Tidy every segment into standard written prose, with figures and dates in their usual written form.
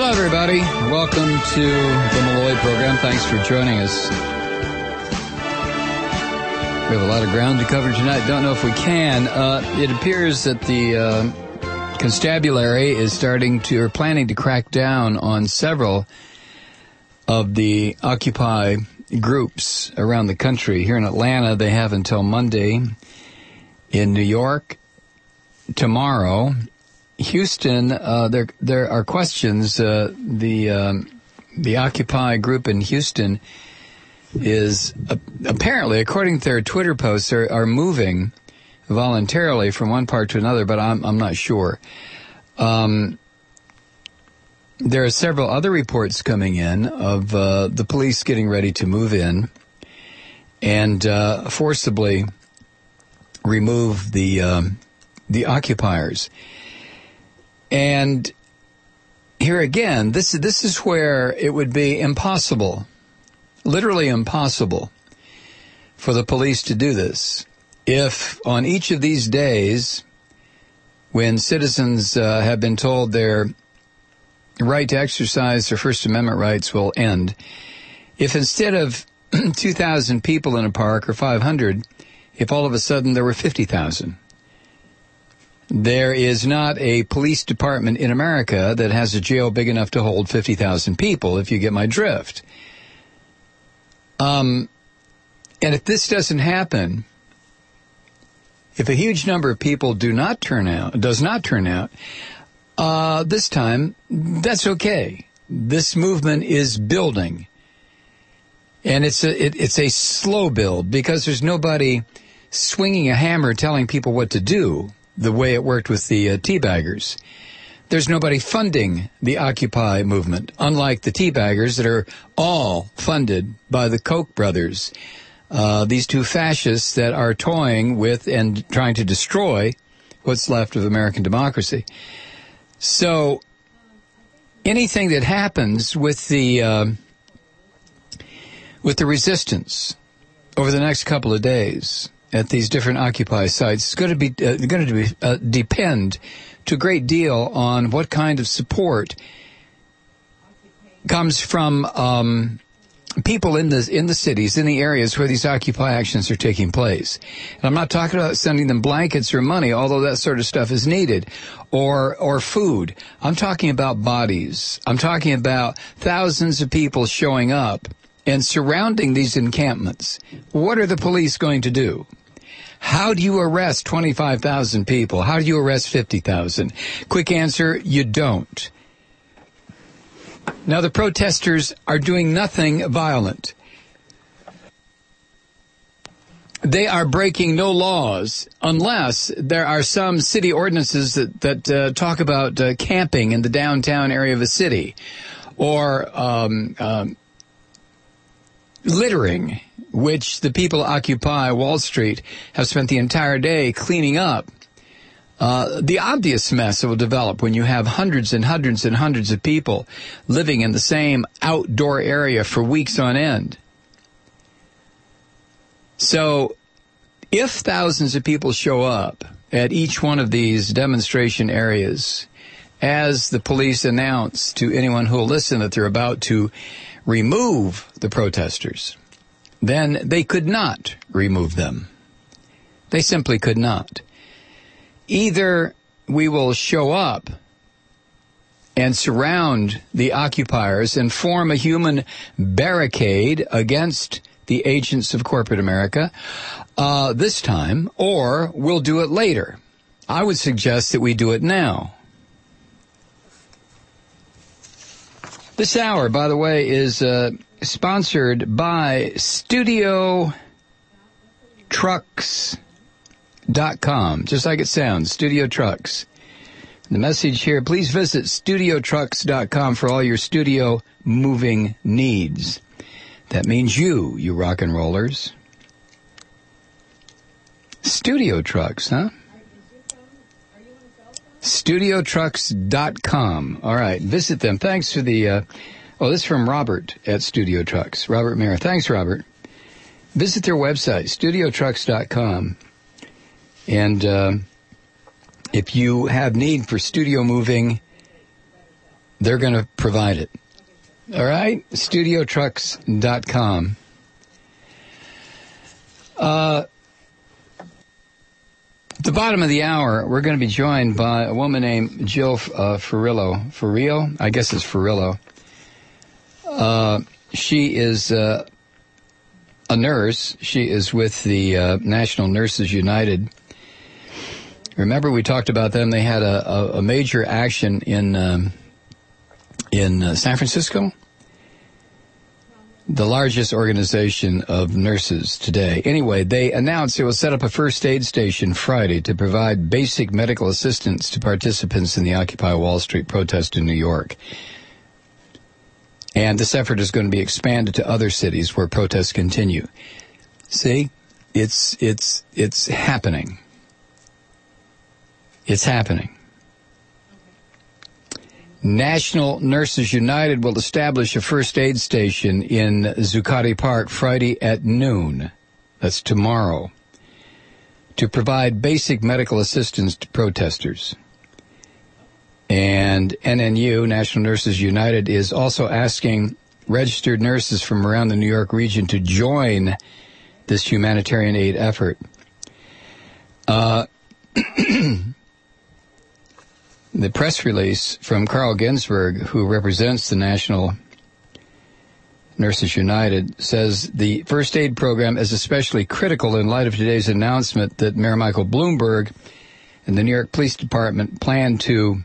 Hello, everybody. Welcome to the Malloy program. Thanks for joining us. We have a lot of ground to cover tonight. Don't know if we can. It appears that the constabulary is planning to crack down on several of the Occupy groups around the country. Here in Atlanta, they have until Monday. In New York, tomorrow. Houston, there are questions. The Occupy group in Houston is apparently, according to their Twitter posts, are moving voluntarily from one part to another, but I'm not sure. There are several other reports coming in of the police getting ready to move in and forcibly remove the occupiers. And here again, this is where it would be impossible, literally impossible, for the police to do this. If on each of these days, when citizens have been told their right to exercise their First Amendment rights will end, if instead of 2,000 people in a park or 500, if all of a sudden there were 50,000, there is not a police department in America that has a jail big enough to hold 50,000 people, if you get my drift. And if this doesn't happen, if a huge number of people does not turn out, this time, that's okay. This movement is building. And it's a slow build because there's nobody swinging a hammer telling people what to do the way it worked with the teabaggers. There's nobody funding the Occupy movement, unlike the teabaggers that are all funded by the Koch brothers, these two fascists that are toying with and trying to destroy what's left of American democracy. So anything that happens with the resistance over the next couple of days at these different Occupy sites is going to depend to a great deal on what kind of support comes from people in the cities, in the areas where these Occupy actions are taking place. And I'm not talking about sending them blankets or money, although that sort of stuff is needed, or food. I'm talking about bodies. I'm talking about thousands of people showing up and surrounding these encampments. What are the police going to do? How do you arrest 25,000 people? How do you arrest 50,000? Quick answer, you don't. Now, the protesters are doing nothing violent. They are breaking no laws unless there are some city ordinances that talk about camping in the downtown area of a city or littering, which the people Occupy Wall Street have spent the entire day cleaning up. The obvious mess that will develop when you have hundreds and hundreds and hundreds of people living in the same outdoor area for weeks on end. So if thousands of people show up at each one of these demonstration areas, as the police announce to anyone who will listen that they're about to remove the protesters, then they could not remove them. They simply could not. Either we will show up and surround the occupiers and form a human barricade against the agents of corporate America this time, or we'll do it later. I would suggest that we do it now. This hour, by the way, is sponsored by StudioTrucks.com, just like it sounds, Studio Trucks. The message here, please visit StudioTrucks.com for all your studio moving needs. That means you rock and rollers. Studio Trucks, huh? StudioTrucks.com. All right, visit them. Thanks for the, this is from Robert at Studio Trucks. Robert Mayer. Thanks, Robert. Visit their website, StudioTrucks.com. And if you have need for studio moving, they're going to provide it. All right? StudioTrucks.com. At the bottom of the hour, we're going to be joined by a woman named Jill Furillo. Furillo? I guess it's Furillo. She is a nurse. She is with the National Nurses United. Remember, we talked about them. They had a major action in San Francisco, the largest organization of nurses today. Anyway, they announced they will set up a first aid station Friday to provide basic medical assistance to participants in the Occupy Wall Street protest in New York. And this effort is going to be expanded to other cities where protests continue. See, it's happening. It's happening. National Nurses United will establish a first aid station in Zuccotti Park Friday at noon. That's tomorrow. To provide basic medical assistance to protesters. And NNU, National Nurses United, is also asking registered nurses from around the New York region to join this humanitarian aid effort. The press release from Carl Ginsberg, who represents the National Nurses United, says the first aid program is especially critical in light of today's announcement that Mayor Michael Bloomberg and the New York Police Department plan to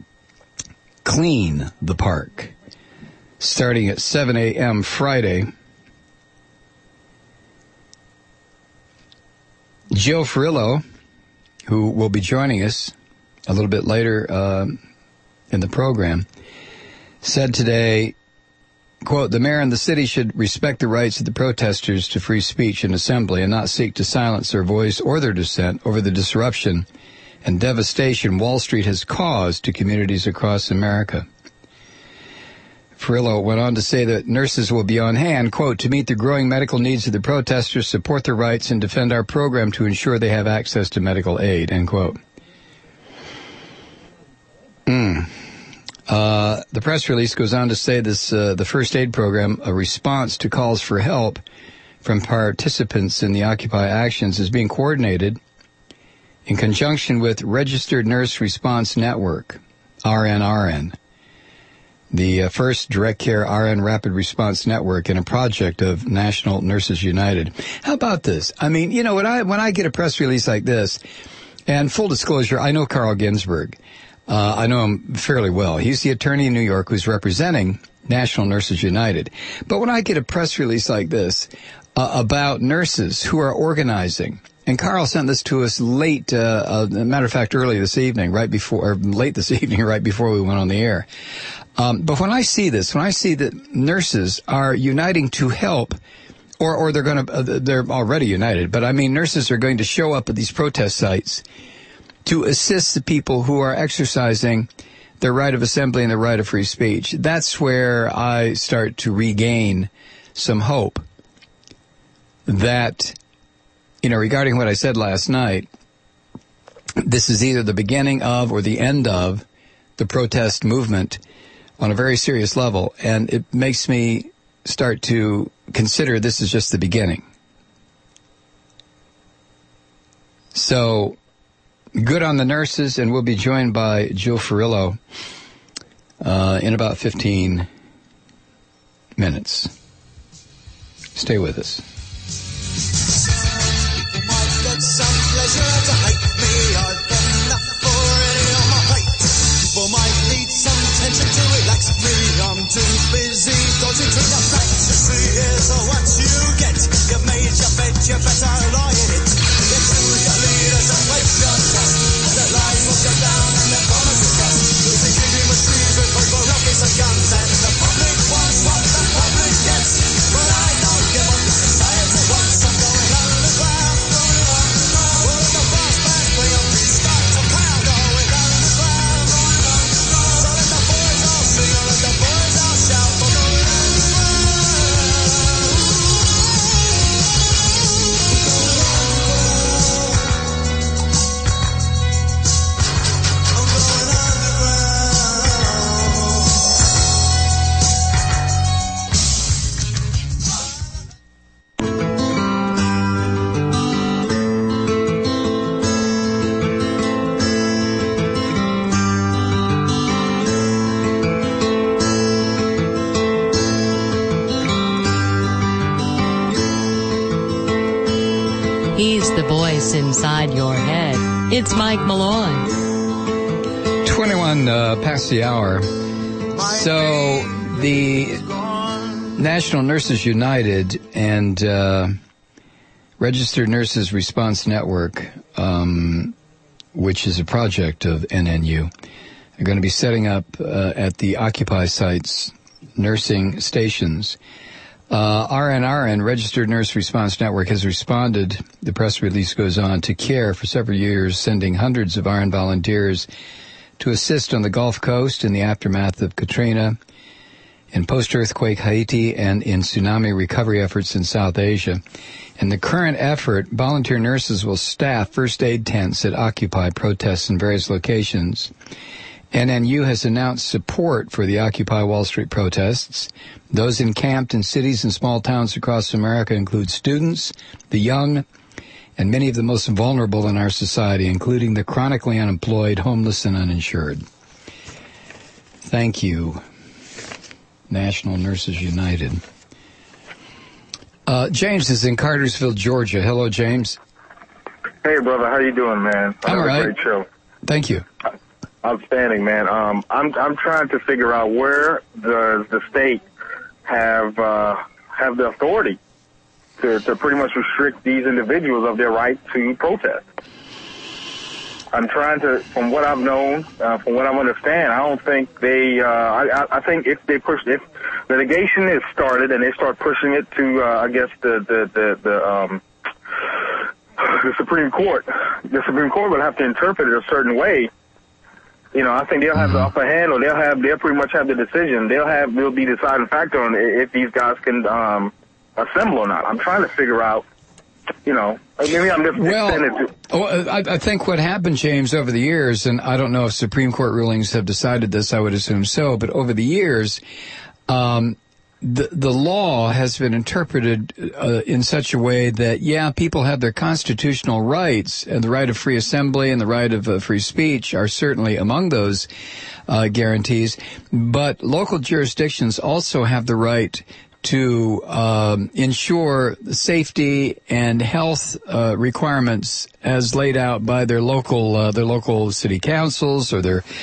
clean the park starting at 7 a.m. Friday. Jill Furillo, who will be joining us a little bit later in the program, said today, quote, "The mayor and the city should respect the rights of the protesters to free speech and assembly and not seek to silence their voice or their dissent over the disruption and devastation Wall Street has caused to communities across America." Furillo went on to say that nurses will be on hand, quote, "to meet the growing medical needs of the protesters, support their rights, and defend our program to ensure they have access to medical aid," end quote. The press release goes on to say this, the first aid program, a response to calls for help from participants in the Occupy actions, is being coordinated in conjunction with Registered Nurse Response Network, RNRN, the first direct care RN Rapid Response Network in a project of National Nurses United. How about this? I mean, you know, when I get a press release like this, and full disclosure, I know Carl Ginsberg. I know him fairly well. He's the attorney in New York who's representing National Nurses United. But when I get a press release like this about nurses who are organizing, and Carl sent this to us late, matter of fact, late this evening, right before we went on the air. But when I see this, when I see that nurses are uniting to help, or they're already united, but I mean nurses are going to show up at these protest sites to assist the people who are exercising their right of assembly and their right of free speech. That's where I start to regain some hope that, you know, regarding what I said last night, this is either the beginning of or the end of the protest movement on a very serious level, and it makes me start to consider this is just the beginning. So, good on the nurses, and we'll be joined by Jill Furillo in about 15 minutes. Stay with us. Some pleasure to hate me, I've enough already on my plate. People might need some tension to relax me, I'm too busy dodging through the facts. You see, here's what you get, you've made your bed, you better lie in it. You choose your leaders and place your trust, the lies will go down and the promises rust. You'll be giving machines with paper, rockets and guns, and the public wants what the public gets. But I don't give up, society wants, I'm going underground. Well, the fast back, what's inside your head. It's Mike Malloy. 21 past the hour. So the National Nurses United and Registered Nurses Response Network, which is a project of NNU, are going to be setting up at the Occupy sites nursing stations. RNRN, Registered Nurse Response Network, has responded, the press release goes on, to CARE for several years, sending hundreds of RN volunteers to assist on the Gulf Coast in the aftermath of Katrina, in post-earthquake Haiti, and in tsunami recovery efforts in South Asia. In the current effort, volunteer nurses will staff first aid tents at Occupy protests in various locations. NNU has announced support for the Occupy Wall Street protests. Those encamped in cities and small towns across America include students, the young, and many of the most vulnerable in our society, including the chronically unemployed, homeless, and uninsured. Thank you, National Nurses United. James is in Cartersville, Georgia. Hello, James. Hey, brother. How you doing, man? I'm all right. Great show. Thank you. Outstanding, man. I'm trying to figure out where does the state have the authority to pretty much restrict these individuals of their right to protest. I'm trying to, from what I've known, from what I understand, I don't think they. I think if litigation is started and they start pushing it to, I guess the Supreme Court, will have to interpret it a certain way. You know, I think they'll have the upper hand, or they'll pretty much have the decision. They'll be the deciding factor on if these guys can assemble or not. I'm trying to figure out, you know, maybe I'm just I think what happened, James, over the years, and I don't know if Supreme Court rulings have decided this, I would assume so, but over the years, the law has been interpreted in such a way that, yeah, people have their constitutional rights, and the right of free assembly and the right of free speech are certainly among those guarantees, but local jurisdictions also have the right to ensure safety and health requirements as laid out by their local city councils or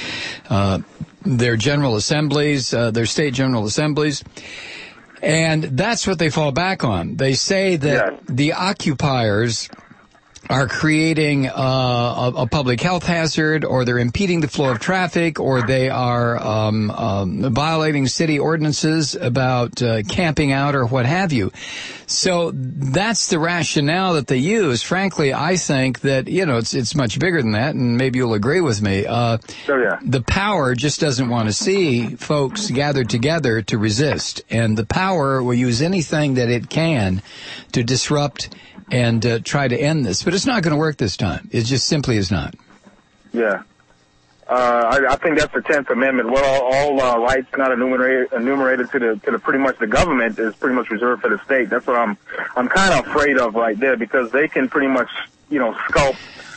their general assemblies, their state general assemblies. And that's what they fall back on. They say that the occupiers are creating a public health hazard, or they're impeding the flow of traffic, or they are violating city ordinances about camping out or what have you. So that's the rationale that they use. Frankly, I think that, you know, it's much bigger than that, and maybe you'll agree with me. The power just doesn't want to see folks gathered together to resist, and the power will use anything that it can to disrupt and try to end this. But it's not going to work this time. It just simply is not. Yeah. I think that's the 10th Amendment. Well, all rights not enumerated to the pretty much the government is pretty much reserved for the state. That's what I'm kind of afraid of right there, because they can pretty much, you know, sculpt.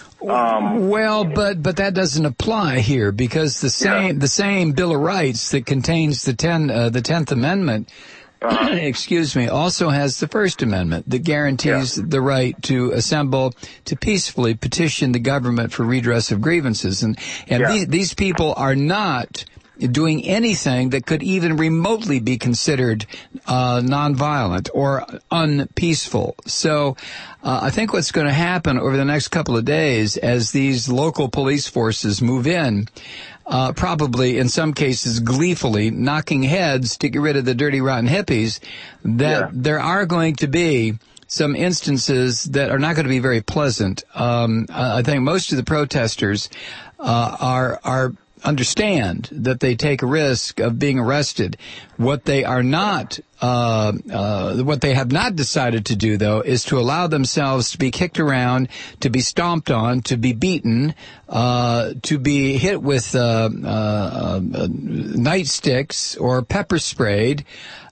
Well, but that doesn't apply here, because the same Bill of Rights that contains the 10th Amendment, excuse me, also has the First Amendment that guarantees the right to assemble, to peacefully petition the government for redress of grievances. And these people are not doing anything that could even remotely be considered nonviolent or unpeaceful. So I think what's going to happen over the next couple of days as these local police forces move in, probably in some cases gleefully knocking heads to get rid of the dirty, rotten hippies, that there are going to be some instances that are not going to be very pleasant. I think most of the protesters understand that they take a risk of being arrested. What they are not, what they have not decided to do, though, is to allow themselves to be kicked around, to be stomped on, to be beaten, to be hit with nightsticks or pepper sprayed.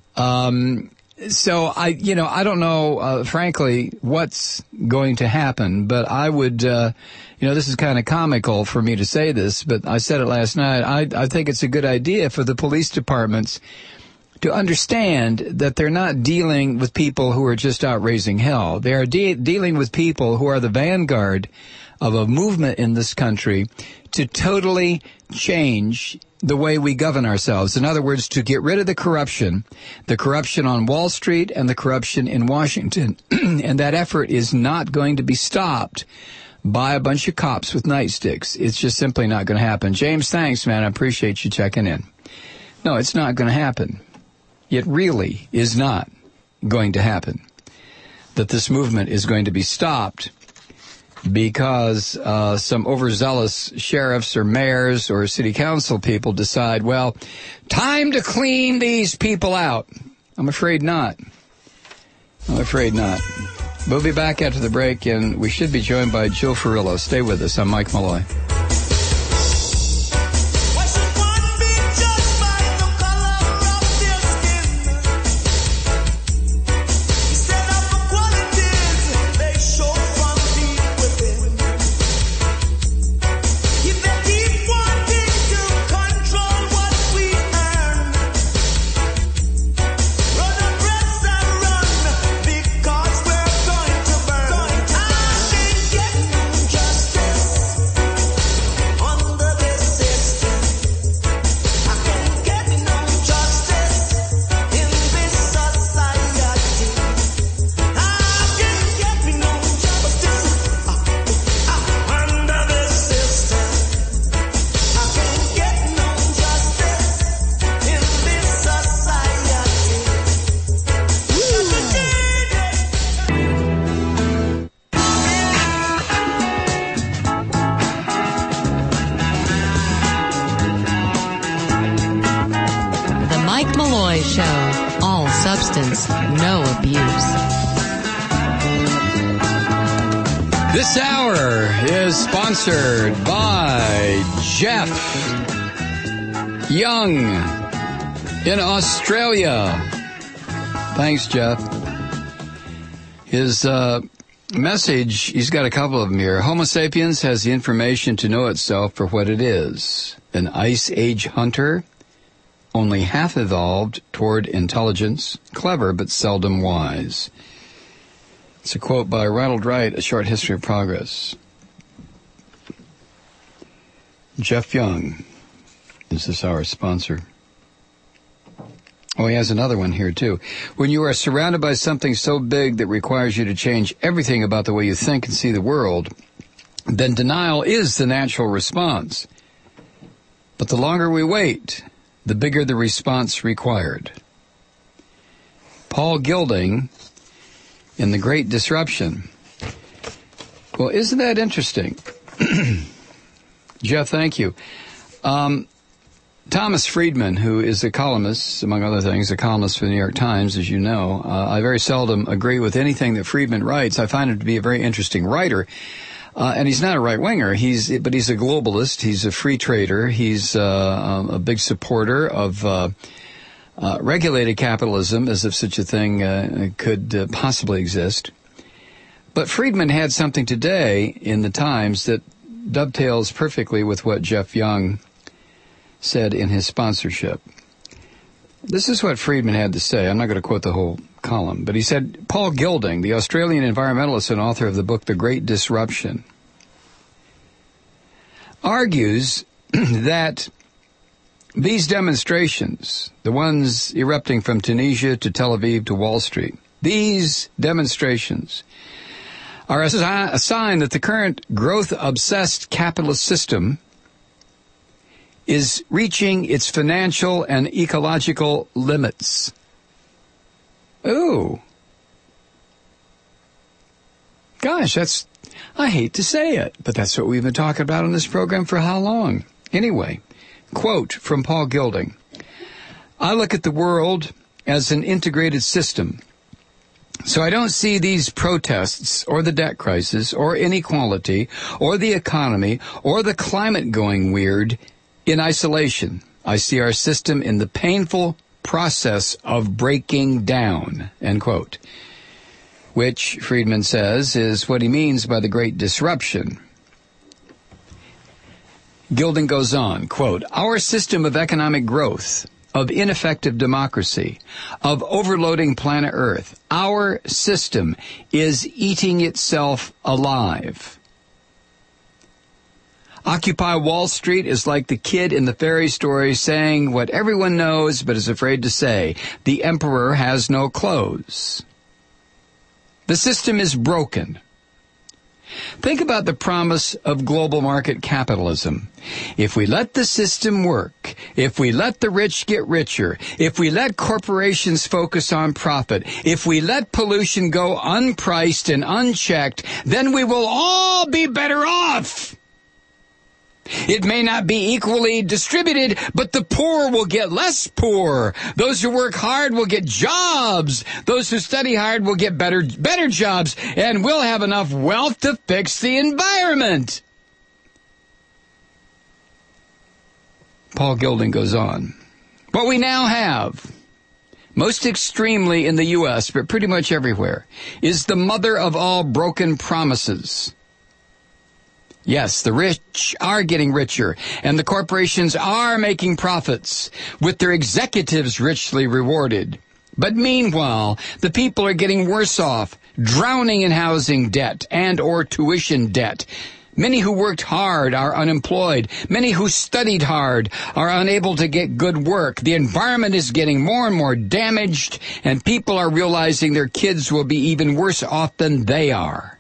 So I don't know, frankly, what's going to happen, but I would, this is kind of comical for me to say this, but I said it last night. I think it's a good idea for the police departments to understand that they're not dealing with people who are just out raising hell. They are dealing with people who are the vanguard of a movement in this country to totally change the way we govern ourselves. In other words, to get rid of the corruption on Wall Street and the corruption in Washington. And that effort is not going to be stopped by a bunch of cops with nightsticks. It's just simply not going to happen. James, thanks, man. I appreciate you checking in. No, it's not going to happen. It really is not going to happen. That this movement is going to be stopped because some overzealous sheriffs or mayors or city council people decide, well, time to clean these people out. I'm afraid not. I'm afraid not. We'll be back after the break, and we should be joined by Joe Ferrillo. Stay with us. I'm Mike Malloy. No abuse. This hour is sponsored by Jeff Young in Australia. Thanks, Jeff. His message, he's got a couple of them here. Homo sapiens has the information to know itself for what it is. An ice age hunter, only half evolved toward intelligence, clever but seldom wise. It's a quote by Ronald Wright, A Short History of Progress. Jeff Young is this hour's sponsor. Oh, he has another one here, too. When you are surrounded by something so big that requires you to change everything about the way you think and see the world, then denial is the natural response. But the longer we wait, the bigger the response required. Paul Gilding in The Great Disruption. Well, isn't that interesting? Jeff, thank you. Thomas Friedman, who is a columnist, among other things, a columnist for the New York Times, as you know. I very seldom agree with anything that Friedman writes. I find him to be a very interesting writer. And he's not a right-winger, but he's a globalist, he's a free trader, he's a big supporter of regulated capitalism, as if such a thing could possibly exist. But Friedman had something today in the Times that dovetails perfectly with what Jeff Young said in his sponsorship. This is what Friedman had to say. I'm not going to quote the whole column, but he said, Paul Gilding, the Australian environmentalist and author of the book The Great Disruption, argues that these demonstrations, the ones erupting from Tunisia to Tel Aviv to Wall Street, these demonstrations are a sign that the current growth-obsessed capitalist system is reaching its financial and ecological limits. Ooh. Gosh, I hate to say it, but that's what we've been talking about on this program for how long? Anyway, quote from Paul Gilding. I look at the world as an integrated system. So I don't see these protests or the debt crisis or inequality or the economy or the climate going weird in isolation. I see our system in the painful process of breaking down, end quote. Which, Friedman says, is what he means by the Great Disruption. Gilding goes on, quote, our system of economic growth of ineffective democracy, of overloading planet Earth. Our system is eating itself alive. Occupy Wall Street is like the kid in the fairy story saying what everyone knows but is afraid to say. The emperor has no clothes. The system is broken. Think about the promise of global market capitalism. If we let the system work, if we let the rich get richer, if we let corporations focus on profit, if we let pollution go unpriced and unchecked, then we will all be better off. It may not be equally distributed, but the poor will get less poor. Those who work hard will get jobs. Those who study hard will get better jobs, and we'll have enough wealth to fix the environment. Paul Gilding goes on. What we now have, most extremely in the U.S., but pretty much everywhere, is the mother of all broken promises. Yes, the rich are getting richer, and the corporations are making profits, with their executives richly rewarded. But meanwhile, the people are getting worse off, drowning in housing debt and or tuition debt. Many who worked hard are unemployed. Many who studied hard are unable to get good work. The environment is getting more and more damaged, and people are realizing their kids will be even worse off than they are.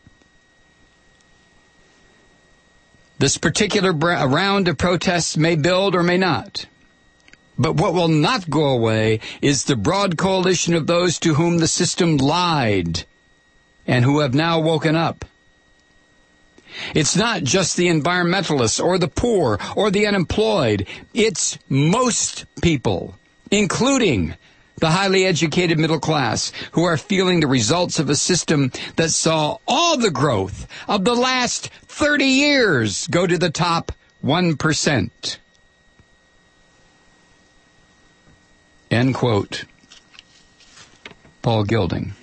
This particular round of protests may build or may not. But what will not go away is the broad coalition of those to whom the system lied and who have now woken up. It's not just the environmentalists or the poor or the unemployed. It's most people, including the highly educated middle class, who are feeling the results of a system that saw all the growth of the last 30 years go to the top 1%. End quote. Paul Gilding.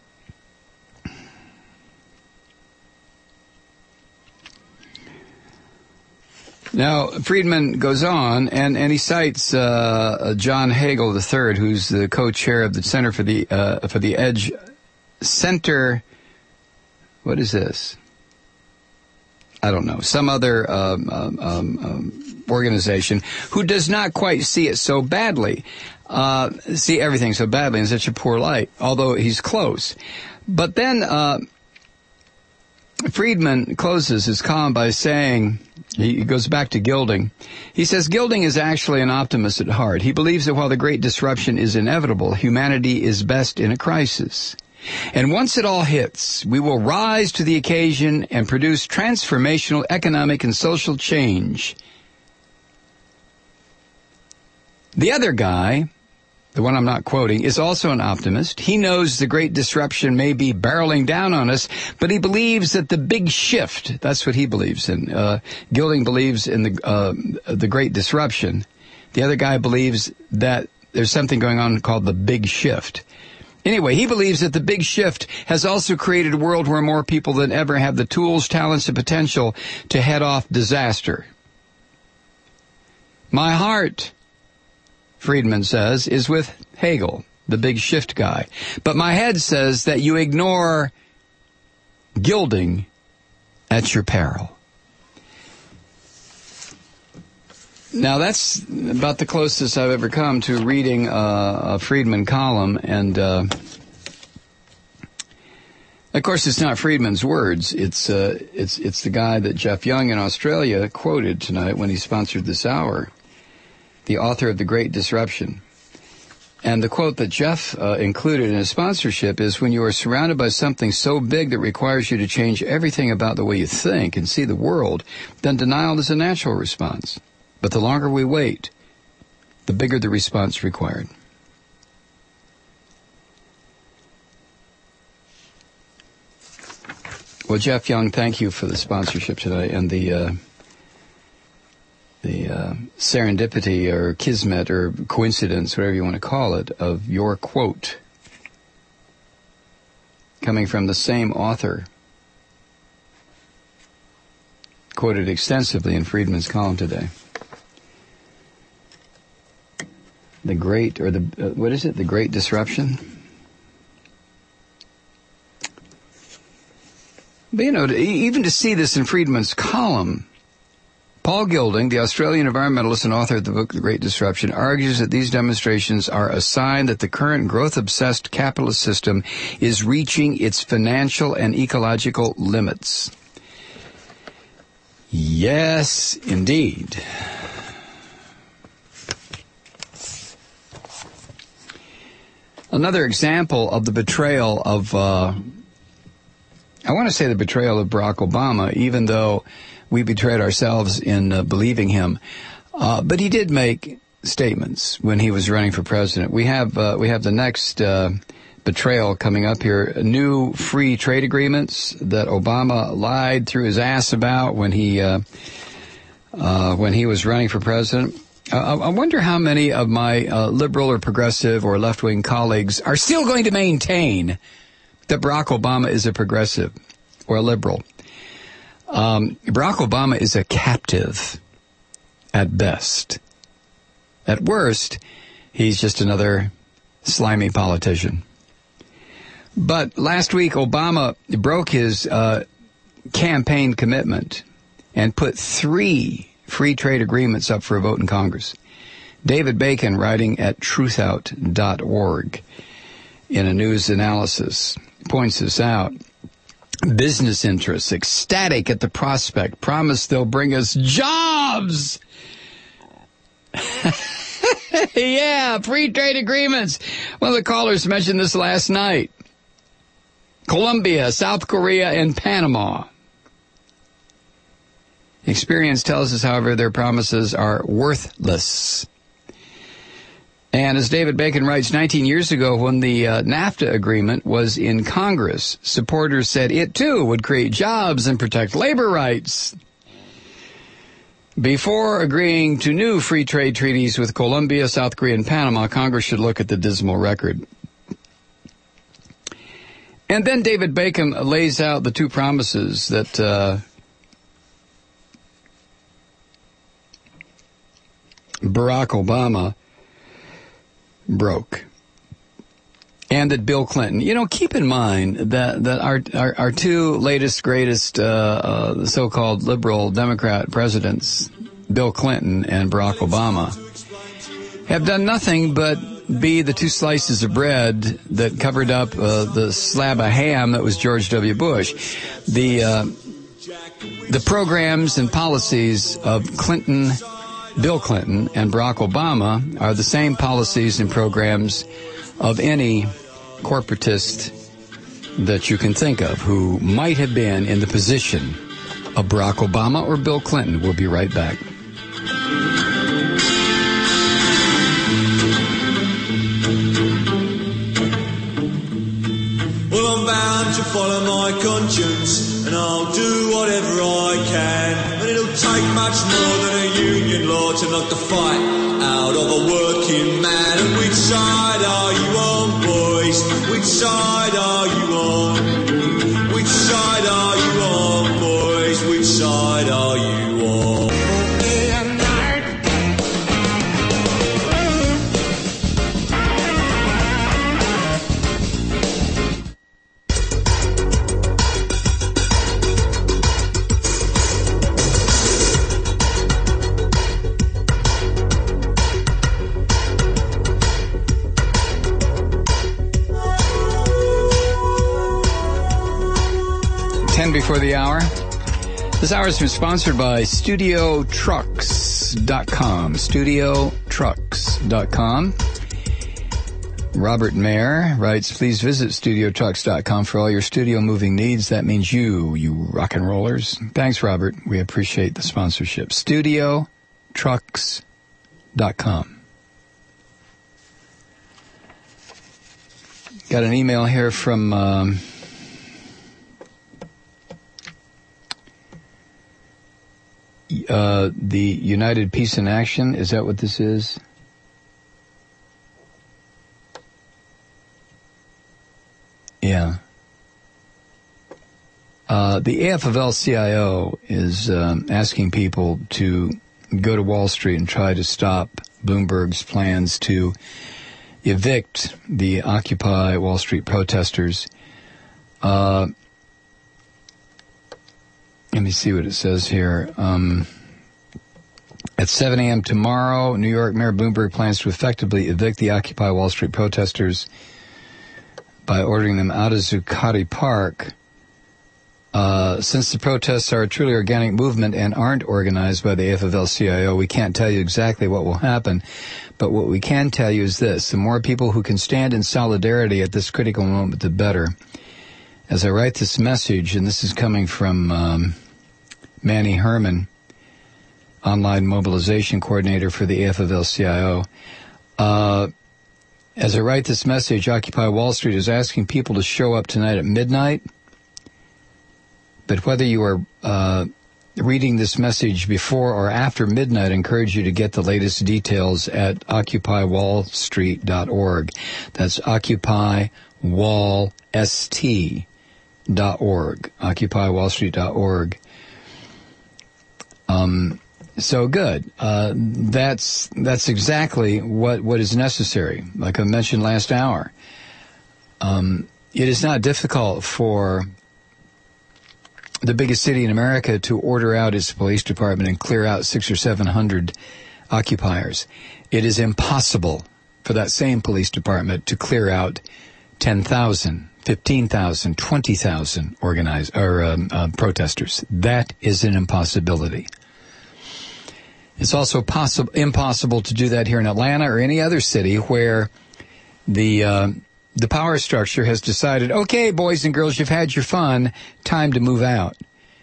Now, Friedman goes on, and he cites John Hagel III, who's the co-chair of the Center for the Edge Center. What is this? I don't know. Some other organization who does not quite see it so badly, see everything so badly in such a poor light, although he's close. But then Friedman closes his column by saying, he goes back to Gilding. He says, Gilding is actually an optimist at heart. He believes that while the great disruption is inevitable, humanity is best in a crisis. And once it all hits, we will rise to the occasion and produce transformational economic and social change. The other guy, the one I'm not quoting, is also an optimist. He knows the great disruption may be barreling down on us, but he believes that the big shift, that's what he believes in. Gilding believes in the great disruption. The other guy believes that there's something going on called the big shift. Anyway, he believes that the big shift has also created a world where more people than ever have the tools, talents, and potential to head off disaster. My heart, Friedman says, is with Hegel, the big shift guy. But my head says that you ignore Gilding at your peril. Now, that's about the closest I've ever come to reading a Friedman column, and of course, it's not Friedman's words. It's the guy that Jeff Young in Australia quoted tonight when he sponsored this hour, the author of The Great Disruption. And the quote that Jeff included in his sponsorship is, when you are surrounded by something so big that requires you to change everything about the way you think and see the world, then denial is a natural response. But the longer we wait, the bigger the response required. Well, Jeff Young, thank you for the sponsorship today and the serendipity or kismet or coincidence, whatever you want to call it, of your quote coming from the same author, quoted extensively in Friedman's column today. The Great, or what is it? The Great Disruption? But, even to see this in Friedman's column, Paul Gilding, the Australian environmentalist and author of the book The Great Disruption, argues that these demonstrations are a sign that the current growth-obsessed capitalist system is reaching its financial and ecological limits. Yes, indeed. Another example of the betrayal of, I want to say the betrayal of Barack Obama, even though we betrayed ourselves in believing him. But he did make statements when he was running for president. We have the next betrayal coming up here. New free trade agreements that Obama lied through his ass about when he was running for president. I wonder how many of my liberal or progressive or left-wing colleagues are still going to maintain that Barack Obama is a progressive or a liberal. Barack Obama is a captive at best. At worst, he's just another slimy politician. But last week, Obama broke his campaign commitment and put 3 free trade agreements up for a vote in Congress. David Bacon, writing at truthout.org in a news analysis, points this out. Business interests, ecstatic at the prospect, promise they'll bring us jobs. Yeah, free trade agreements. One of the callers mentioned this last night. Colombia, South Korea, and Panama. Experience tells us, however, their promises are worthless. And as David Bacon writes, 19 years ago when the NAFTA agreement was in Congress, supporters said it, too, would create jobs and protect labor rights. Before agreeing to new free trade treaties with Colombia, South Korea, and Panama, Congress should look at the dismal record. And then David Bacon lays out the 2 promises that Barack Obama broke, and that Bill Clinton. Keep in mind that our 2 latest, greatest so-called liberal Democrat presidents, Bill Clinton and Barack Obama, have done nothing but be the 2 slices of bread that covered up the slab of ham that was George W. Bush. The programs and policies of Bill Clinton and Barack Obama are the same policies and programs of any corporatist that you can think of who might have been in the position of Barack Obama or Bill Clinton. We'll be right back. Well, I'm bound to follow my conscience, and I'll do whatever I can. And it'll take much more than a union law to knock the fight out of a working man. And which side are you on, boys? Which side are you on? Which side are you on, boys? Which side are you on? 10 before the hour. This hour has been sponsored by StudioTrucks.com. StudioTrucks.com. Robert Mayer writes, please visit StudioTrucks.com for all your studio moving needs. That means you rock and rollers. Thanks, Robert. We appreciate the sponsorship. StudioTrucks.com. Got an email here from the United Peace in Action. Is that what this is? Yeah. The AFL-CIO is asking people to go to Wall Street and try to stop Bloomberg's plans to evict the Occupy Wall Street protesters. Let me see what it says here. At 7 a.m. tomorrow, New York Mayor Bloomberg plans to effectively evict the Occupy Wall Street protesters by ordering them out of Zuccotti Park. Since the protests are a truly organic movement and aren't organized by the AFL-CIO, we can't tell you exactly what will happen. But what we can tell you is this: the more people who can stand in solidarity at this critical moment, the better. As I write this message, and this is coming from Manny Herman, online mobilization coordinator for the AFL-CIO, as I write this message, Occupy Wall Street is asking people to show up tonight at midnight. But whether you are reading this message before or after midnight, I encourage you to get the latest details at OccupyWallStreet.org. That's OccupyWallSt.org. OccupyWallStreet.org. So good. That's exactly what is necessary. Like I mentioned last hour, it is not difficult for the biggest city in America to order out its police department and clear out 600 or 700 occupiers. It is impossible for that same police department to clear out 10,000, 15,000, 20,000 protesters. That is an impossibility. It's also impossible to do that here in Atlanta or any other city where the power structure has decided, okay, boys and girls, you've had your fun, time to move out.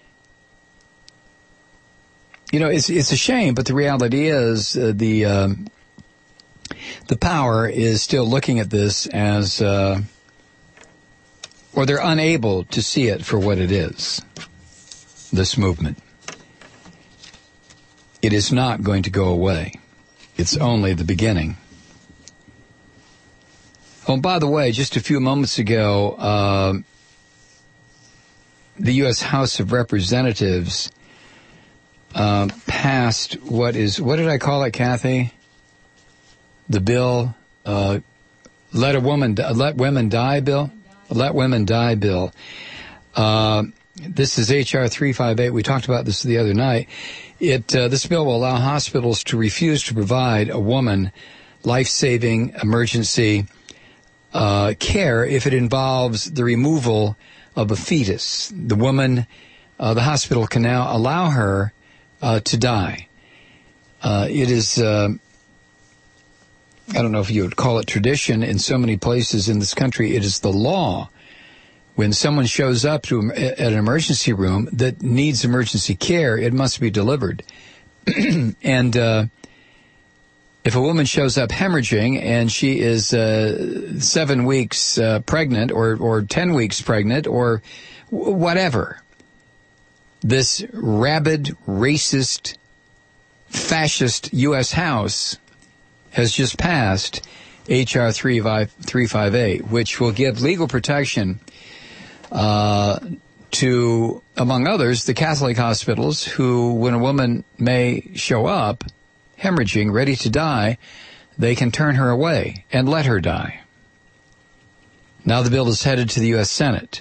You know, it's a shame, but the reality is the power is still looking at this as, or they're unable to see it for what it is, this movement. It is not going to go away. It's only the beginning. Oh, by the way, just a few moments ago, the U.S. House of Representatives passed what did I call it, Kathy? The bill, Let Women Die bill? Let Women Die bill. This is H.R. 358. We talked about this the other night. This bill will allow hospitals to refuse to provide a woman life-saving emergency care if it involves the removal of a fetus. The woman, the hospital can now allow her to die. It is, I don't know if you would call it tradition in so many places in this country. It is the law. When someone shows up at an emergency room that needs emergency care, it must be delivered. And if a woman shows up hemorrhaging and she is 7 weeks pregnant or 10 weeks pregnant or whatever, this rabid, racist, fascist U.S. House has just passed H.R. 358, which will give legal protection to, among others, the Catholic hospitals who, when a woman may show up hemorrhaging, ready to die, they can turn her away and let her die. Now the bill is headed to the U.S. Senate.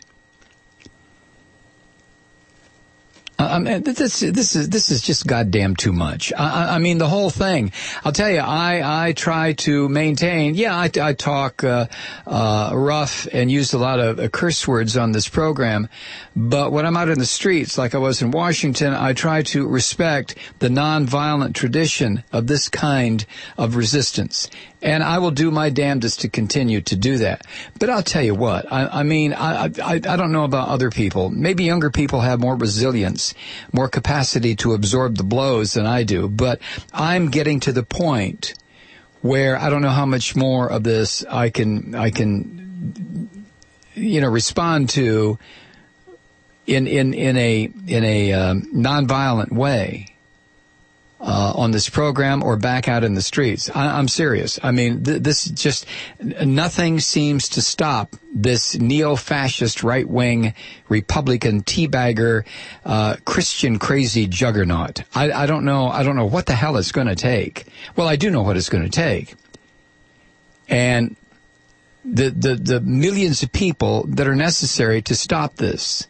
This is just goddamn too much. I mean, the whole thing. I'll tell you, I try to maintain. Yeah, I talk rough and use a lot of curse words on this program, but when I'm out in the streets, like I was in Washington, I try to respect the nonviolent tradition of this kind of resistance. And I will do my damnedest to continue to do that. But I'll tell you what, I mean, I don't know about other people. Maybe younger people have more resilience, more capacity to absorb the blows than I do. But I'm getting to the point where I don't know how much more of this I can respond to in a nonviolent way. on this program or back out in the streets. I'm serious. I mean, this just, nothing seems to stop this neo-fascist right-wing Republican teabagger, Christian crazy juggernaut. I don't know what the hell it's going to take. Well, I do know what it's going to take. And the millions of people that are necessary to stop this,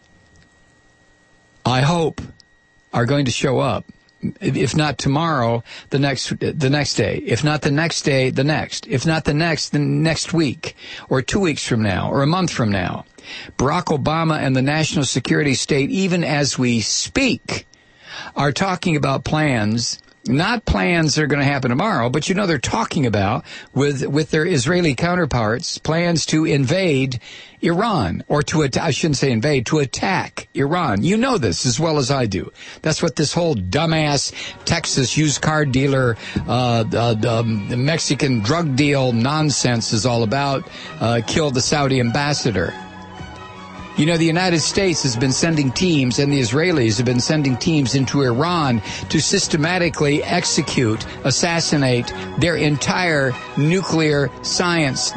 I hope, are going to show up. If not tomorrow, the next day. If not the next day, the next. If not the next week, or 2 weeks from now, or a month from now. Barack Obama and the national security state, even as we speak, are talking about plans. Not plans that are going to happen tomorrow, but they're talking about with their Israeli counterparts plans to invade Iran, or I shouldn't say invade, to attack Iran. You know this as well as I do. That's what this whole dumbass Texas used car dealer, the Mexican drug deal nonsense is all about. Killed the Saudi ambassador. The United States has been sending teams, and the Israelis have been sending teams into Iran to systematically assassinate their entire nuclear scientists,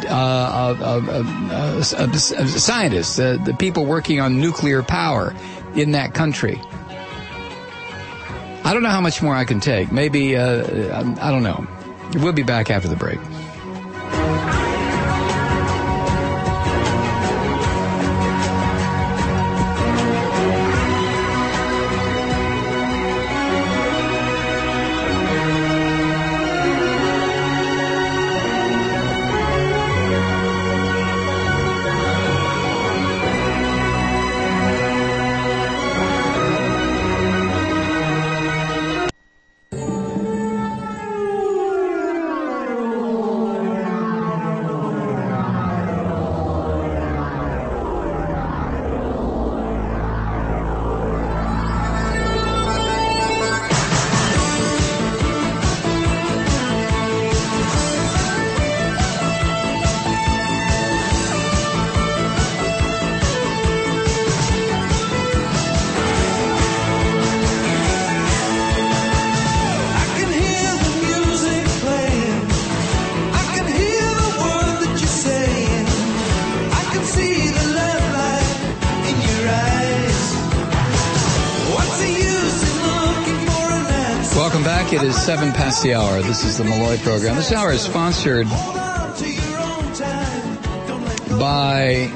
the people working on nuclear power in that country. I don't know how much more I can take. Maybe, I don't know. We'll be back after the break. It is 7 past the hour. This is the Malloy program. This hour is sponsored by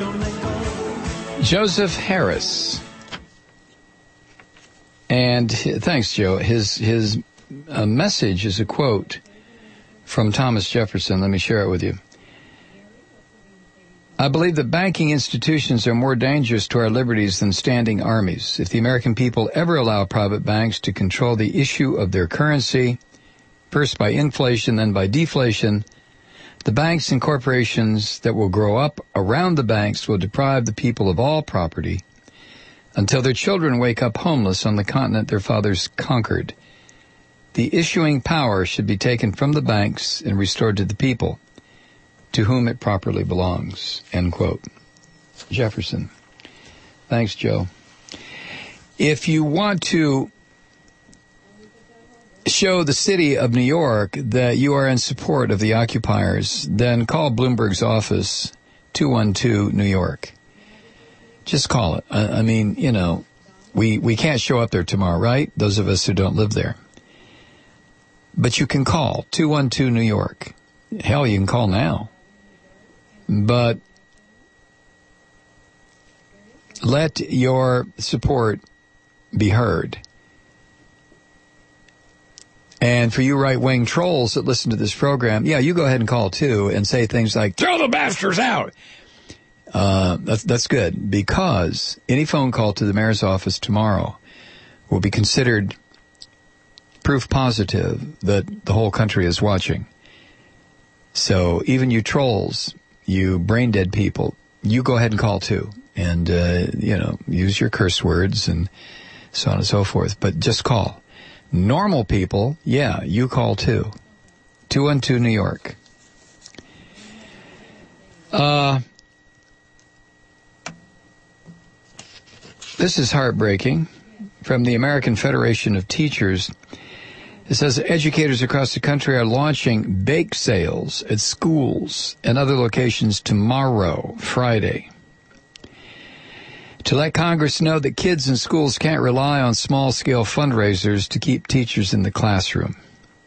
Joseph Harris. And thanks, Joe. His message is a quote from Thomas Jefferson. Let me share it with you. I believe that banking institutions are more dangerous to our liberties than standing armies. If the American people ever allow private banks to control the issue of their currency, first by inflation, then by deflation, the banks and corporations that will grow up around the banks will deprive the people of all property until their children wake up homeless on the continent their fathers conquered. The issuing power should be taken from the banks and restored to the people, to whom it properly belongs, end quote. Jefferson. Thanks, Joe. If you want to show the city of New York that you are in support of the occupiers, then call Bloomberg's office, 212 New York. Just call it. I mean, we can't show up there tomorrow, right? Those of us who don't live there. But you can call 212 New York. Hell, you can call now. But let your support be heard. And for you right-wing trolls that listen to this program, yeah, you go ahead and call too and say things like, throw the bastards out. That's good, because any phone call to the mayor's office tomorrow will be considered proof positive that the whole country is watching. So even you trolls, you brain-dead people, you go ahead and call too. And, use your curse words and so on and so forth. But just call. Normal people, yeah, you call too. 212 New York. This is heartbreaking from the American Federation of Teachers. It says educators across the country are launching bake sales at schools and other locations tomorrow, Friday, to let Congress know that kids in schools can't rely on small-scale fundraisers to keep teachers in the classroom,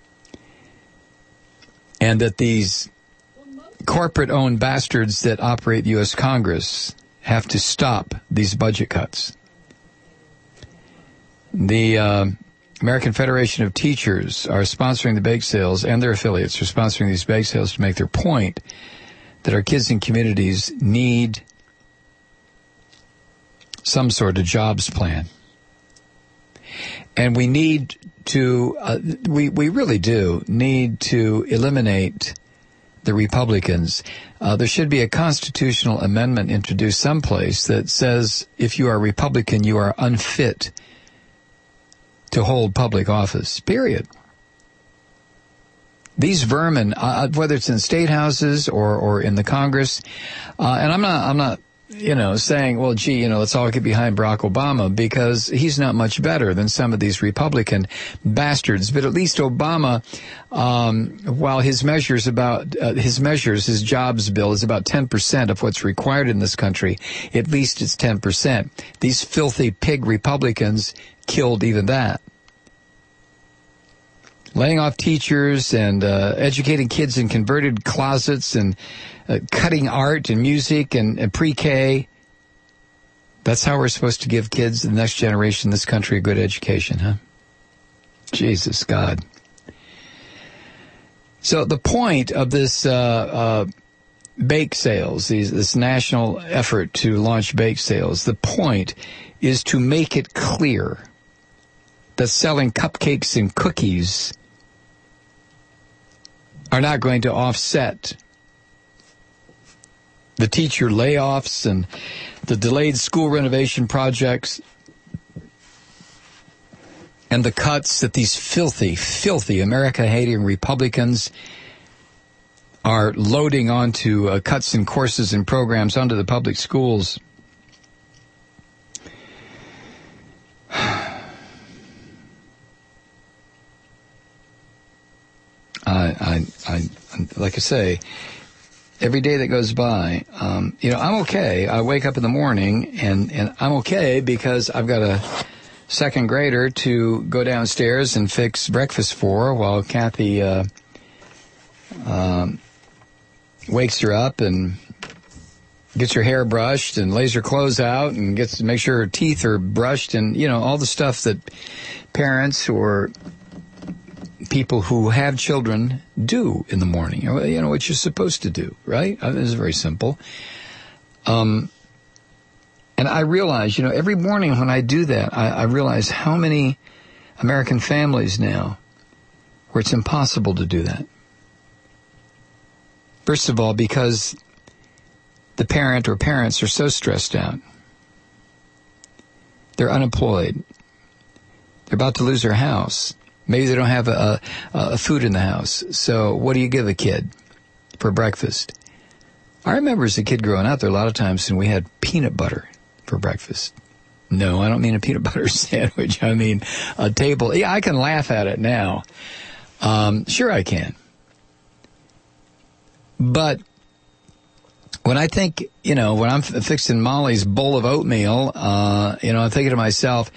and that these corporate-owned bastards that operate the U.S. Congress have to stop these budget cuts. The American Federation of Teachers are sponsoring the bake sales, and their affiliates are sponsoring these bake sales to make their point that our kids in communities need some sort of jobs plan. And we need to, we really do need to eliminate the Republicans. There should be a constitutional amendment introduced someplace that says if you are Republican, you are unfit to hold public office, period. These vermin, whether it's in state houses or in the Congress, and I'm not, saying, well, gee, let's all get behind Barack Obama, because he's not much better than some of these Republican bastards. But at least Obama, while his jobs bill is about 10% of what's required in this country, at least it's 10%. These filthy pig Republicans killed even that. Laying off teachers and educating kids in converted closets and cutting art and music and pre-K. That's how we're supposed to give kids, the next generation in this country, a good education, huh? Jesus, God. So the point of this bake sales, this national effort to launch bake sales, the point is to make it clear that selling cupcakes and cookies are not going to offset the teacher layoffs and the delayed school renovation projects and the cuts that these filthy, filthy America-hating Republicans are loading onto cuts in courses and programs onto the public schools. Like I say, every day that goes by, I'm okay. I wake up in the morning and I'm okay because I've got a second grader to go downstairs and fix breakfast for while Kathy wakes her up and gets her hair brushed and lays her clothes out and gets to make sure her teeth are brushed and, all the stuff that parents or people who have children do in the morning. What you're supposed to do, right? It's very simple. And I realize, every morning when I do that, I realize how many American families now where it's impossible to do that. First of all, because the parent or parents are so stressed out. They're unemployed. They're about to lose their house. Maybe they don't have a food in the house. So what do you give a kid for breakfast? I remember as a kid growing up, there were a lot of times when we had peanut butter for breakfast. No, I don't mean a peanut butter sandwich. I mean a table. Yeah, I can laugh at it now. Sure I can. But when I think, when I'm fixing Molly's bowl of oatmeal, I'm thinking to myself,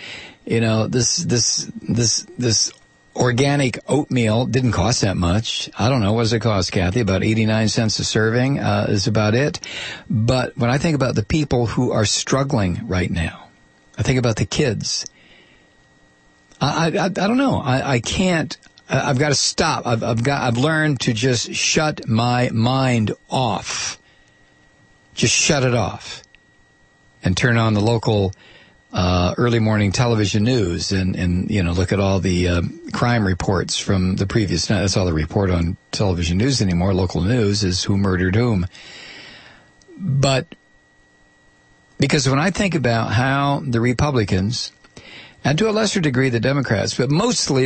this organic oatmeal didn't cost that much. I don't know. What does it cost, Kathy? About 89 cents a serving is about it. But when I think about the people who are struggling right now, I think about the kids. I don't know. I can't. I've got to stop. I've learned to just shut my mind off. Just shut it off and turn on the local early morning television news and look at all the crime reports from the previous night. That's all they report on television news anymore. Local news is who murdered whom. But because when I think about how the Republicans, and to a lesser degree the Democrats, but mostly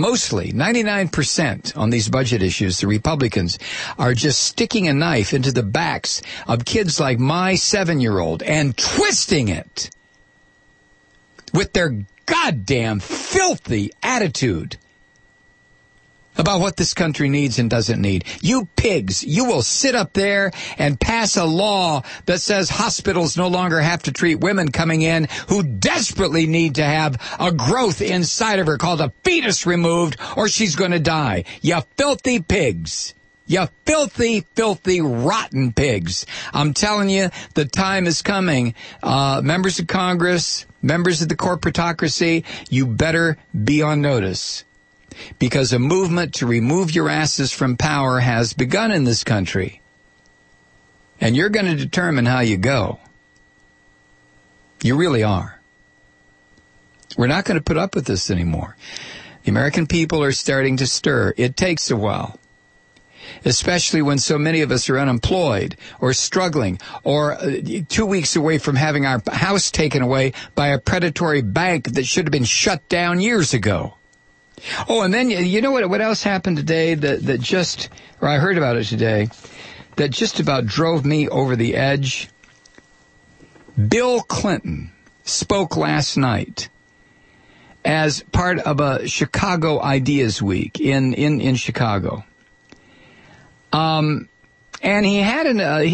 99% on these budget issues, the Republicans are just sticking a knife into the backs of kids like my 7-year-old and twisting it with their goddamn filthy attitude about what this country needs and doesn't need. You pigs, you will sit up there and pass a law that says hospitals no longer have to treat women coming in who desperately need to have a growth inside of her called a fetus removed, or she's going to die. You filthy pigs. You filthy, filthy, rotten pigs. I'm telling you, the time is coming. Members of Congress, members of the corporatocracy, you better be on notice. Because a movement to remove your asses from power has begun in this country. And you're going to determine how you go. You really are. We're not going to put up with this anymore. The American people are starting to stir. It takes a while. Especially when so many of us are unemployed or struggling or 2 weeks away from having our house taken away by a predatory bank that should have been shut down years ago. Oh, and then, you know what else happened today that just, or I heard about it today, that just about drove me over the edge? Bill Clinton spoke last night as part of a Chicago Ideas Week in Chicago. And he had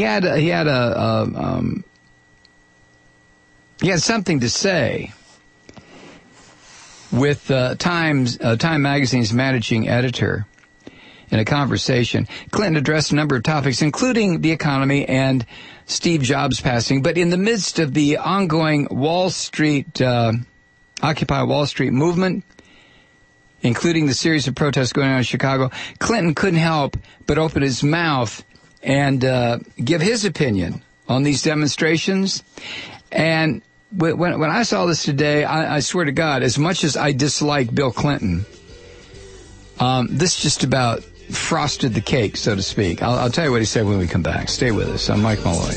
something to say with Time Magazine's managing editor in a conversation. Clinton addressed a number of topics, including the economy and Steve Jobs passing. But in the midst of the ongoing Occupy Wall Street movement, including the series of protests going on in Chicago, Clinton couldn't help but open his mouth and give his opinion on these demonstrations. And when I saw this today, I swear to God, as much as I dislike Bill Clinton, this just about frosted the cake, so to speak. I'll tell you what he said when we come back. Stay with us. I'm Mike Malloy.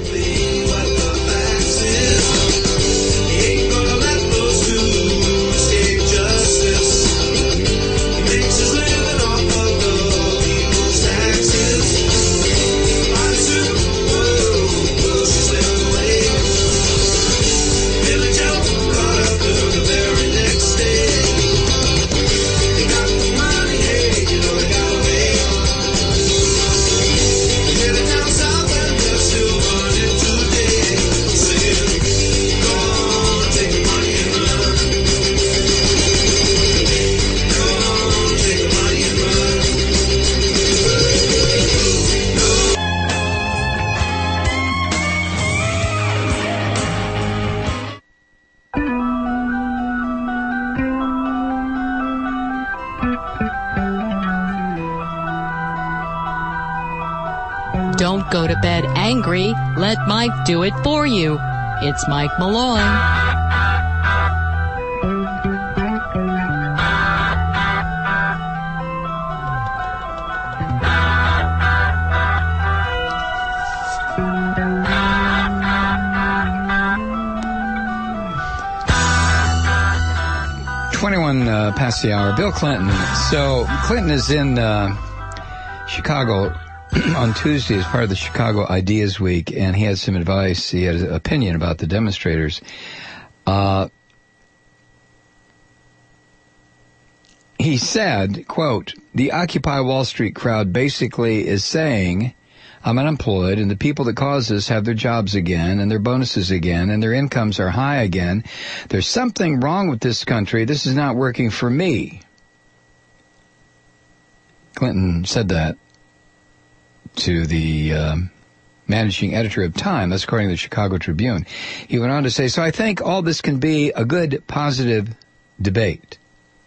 Don't go to bed angry. Let Mike do it for you. It's Mike Malloy. Past the hour. Bill Clinton. So Clinton is in Chicago on Tuesday as part of the Chicago Ideas Week, and he had some advice. He had an opinion about the demonstrators. He said, quote, "The Occupy Wall Street crowd basically is saying, I'm unemployed, and the people that cause this have their jobs again, and their bonuses again, and their incomes are high again. There's something wrong with this country. This is not working for me." Clinton said that to the managing editor of Time. That's according to the Chicago Tribune. He went on to say, "So I think all this can be a good, positive debate."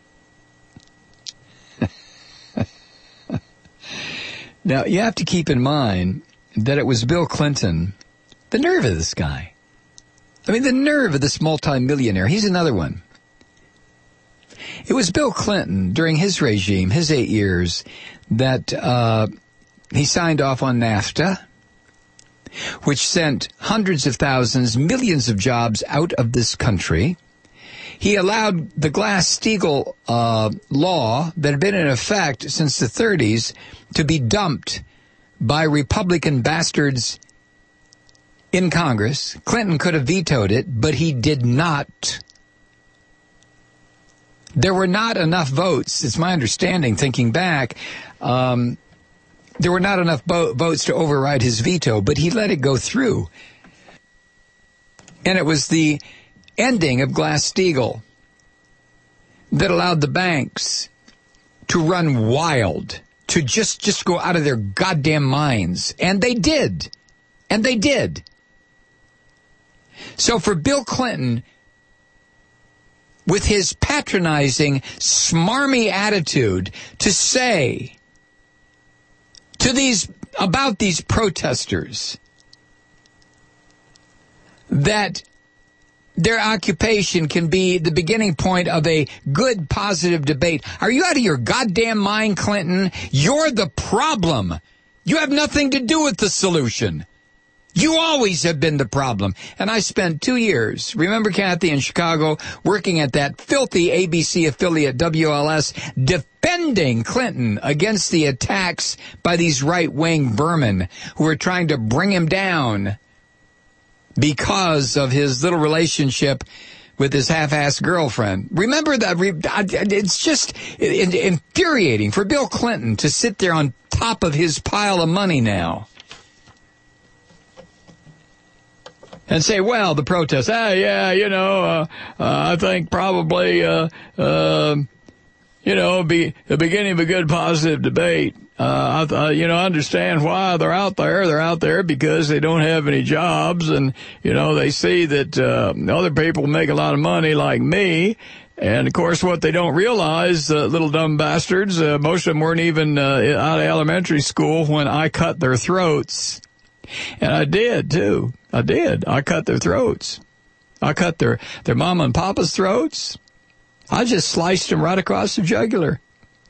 Now, you have to keep in mind that it was Bill Clinton, the nerve of this guy. I mean, the nerve of this multimillionaire. He's another one. It was Bill Clinton, during his regime, his 8 years, that he signed off on NAFTA, which sent hundreds of thousands, millions of jobs out of this country. He allowed the Glass-Steagall law that had been in effect since the 30s to be dumped by Republican bastards in Congress. Clinton could have vetoed it, but he did not. There were not enough votes, it's my understanding, thinking back, there were not enough votes to override his veto, but he let it go through. And it was the ending of Glass-Steagall that allowed the banks to run wild, to just go out of their goddamn minds. And they did. And they did. So for Bill Clinton, with his patronizing, smarmy attitude, to say to about these protesters that their occupation can be the beginning point of a good, positive debate. Are you out of your goddamn mind, Clinton? You're the problem. You have nothing to do with the solution. You always have been the problem. And I spent 2 years, remember, Kathy, in Chicago, working at that filthy ABC affiliate, WLS, defending Clinton against the attacks by these right-wing vermin who were trying to bring him down because of his little relationship with his half-assed girlfriend. Remember that? It's just infuriating for Bill Clinton to sit there on top of his pile of money now and say, well, the protests, I think probably, be the beginning of a good, positive debate. I understand why they're out there. They're out there because they don't have any jobs, and, they see that other people make a lot of money like me. And, of course, what they don't realize, little dumb bastards, most of them weren't even out of elementary school when I cut their throats. And I did, too. I did. I cut their throats. I cut their mama and papa's throats. I just sliced them right across the jugular.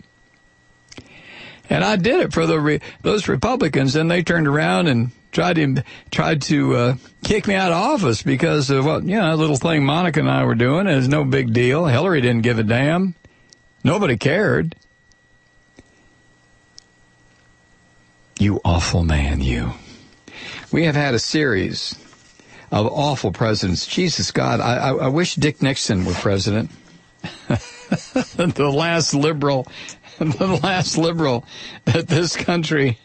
And I did it for those Republicans, and they turned around and tried to kick me out of office because of a little thing Monica and I were doing. It was no big deal. Hillary didn't give a damn. Nobody cared. You awful man, you. We have had a series of awful presidents. Jesus God, I wish Dick Nixon were president. The last liberal that this country.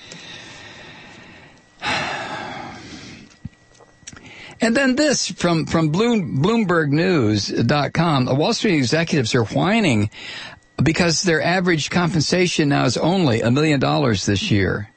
And then this from BloombergNews.com. The Wall Street executives are whining because their average compensation now is only $1 million this year.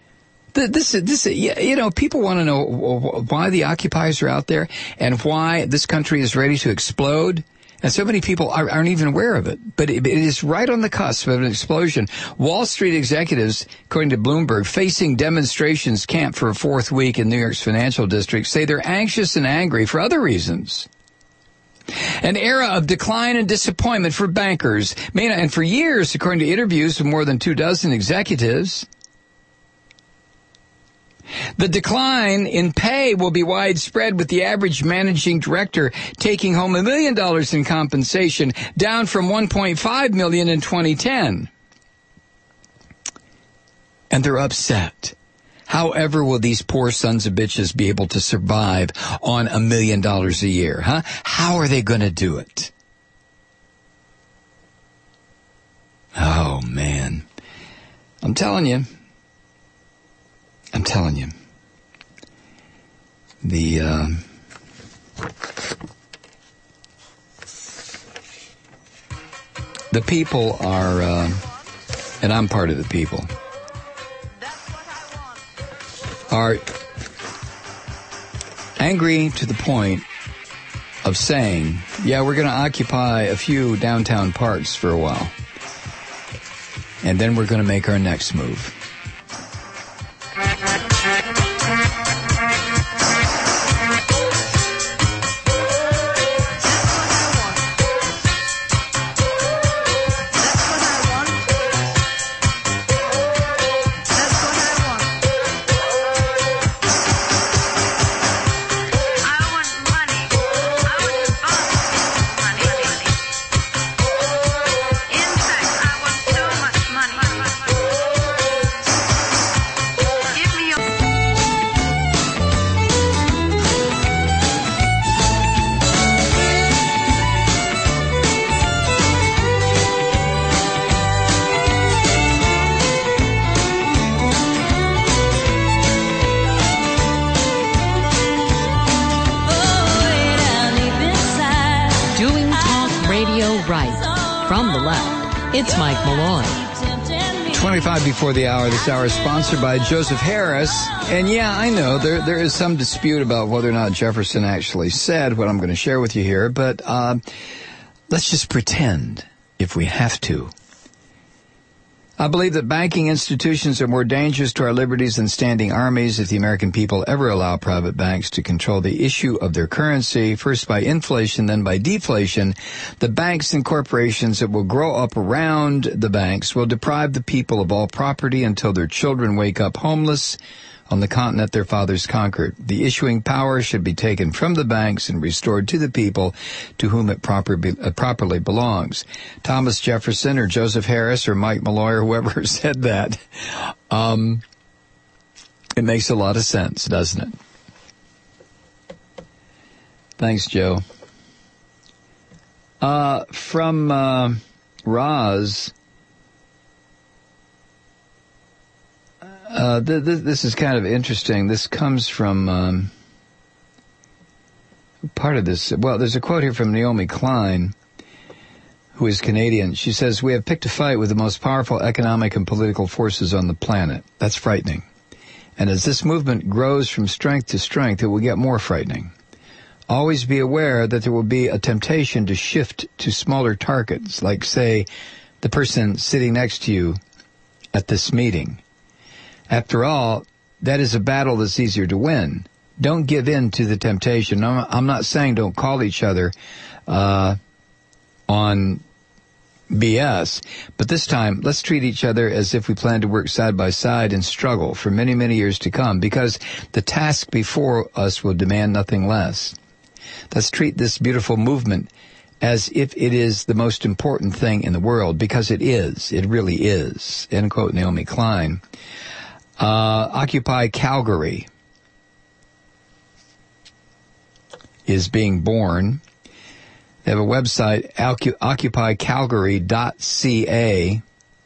People want to know why the occupiers are out there and why this country is ready to explode. And so many people aren't even aware of it. But it is right on the cusp of an explosion. Wall Street executives, according to Bloomberg, facing demonstrations camped for a fourth week in New York's financial district, say they're anxious and angry for other reasons. An era of decline and disappointment for bankers. And for years, according to interviews with more than 24 executives, the decline in pay will be widespread, with the average managing director taking home $1 million in compensation, down from $1.5 million in 2010. And they're upset. However will these poor sons of bitches be able to survive on $1 million a year, huh? How are they going to do it? Oh, man. I'm telling you. The people are, and I'm part of the people, are angry to the point of saying, yeah, we're going to occupy a few downtown parks for a while, and then we're going to make our next move. From the left, it's Mike Malloy. 25 before the hour. This hour is sponsored by Joseph Harris. And yeah, I know there is some dispute about whether or not Jefferson actually said what I'm going to share with you here, but let's just pretend if we have to. I believe that banking institutions are more dangerous to our liberties than standing armies if the American people ever allow private banks to control the issue of their currency, first by inflation, then by deflation. The banks and corporations that will grow up around the banks will deprive the people of all property until their children wake up homeless on the continent their fathers conquered. The issuing power should be taken from the banks and restored to the people to whom it properly belongs. Thomas Jefferson or Joseph Harris or Mike Malloy or whoever said that, it makes a lot of sense, doesn't it? Thanks, Joe. From Roz, this is kind of interesting. This comes from part of this. Well, there's a quote here from Naomi Klein, who is Canadian. She says, "We have picked a fight with the most powerful economic and political forces on the planet. That's frightening. And as this movement grows from strength to strength, it will get more frightening. Always be aware that there will be a temptation to shift to smaller targets, like, say, the person sitting next to you at this meeting. After all, that is a battle that's easier to win. Don't give in to the temptation." I'm not saying don't call each other on BS, but this time, let's treat each other as if we plan to work side by side and struggle for many, many years to come, because the task before us will demand nothing less. Let's treat this beautiful movement as if it is the most important thing in the world, because it is. It really is. End quote, Naomi Klein. Occupy Calgary is being born. They have a website, occupycalgary.ca.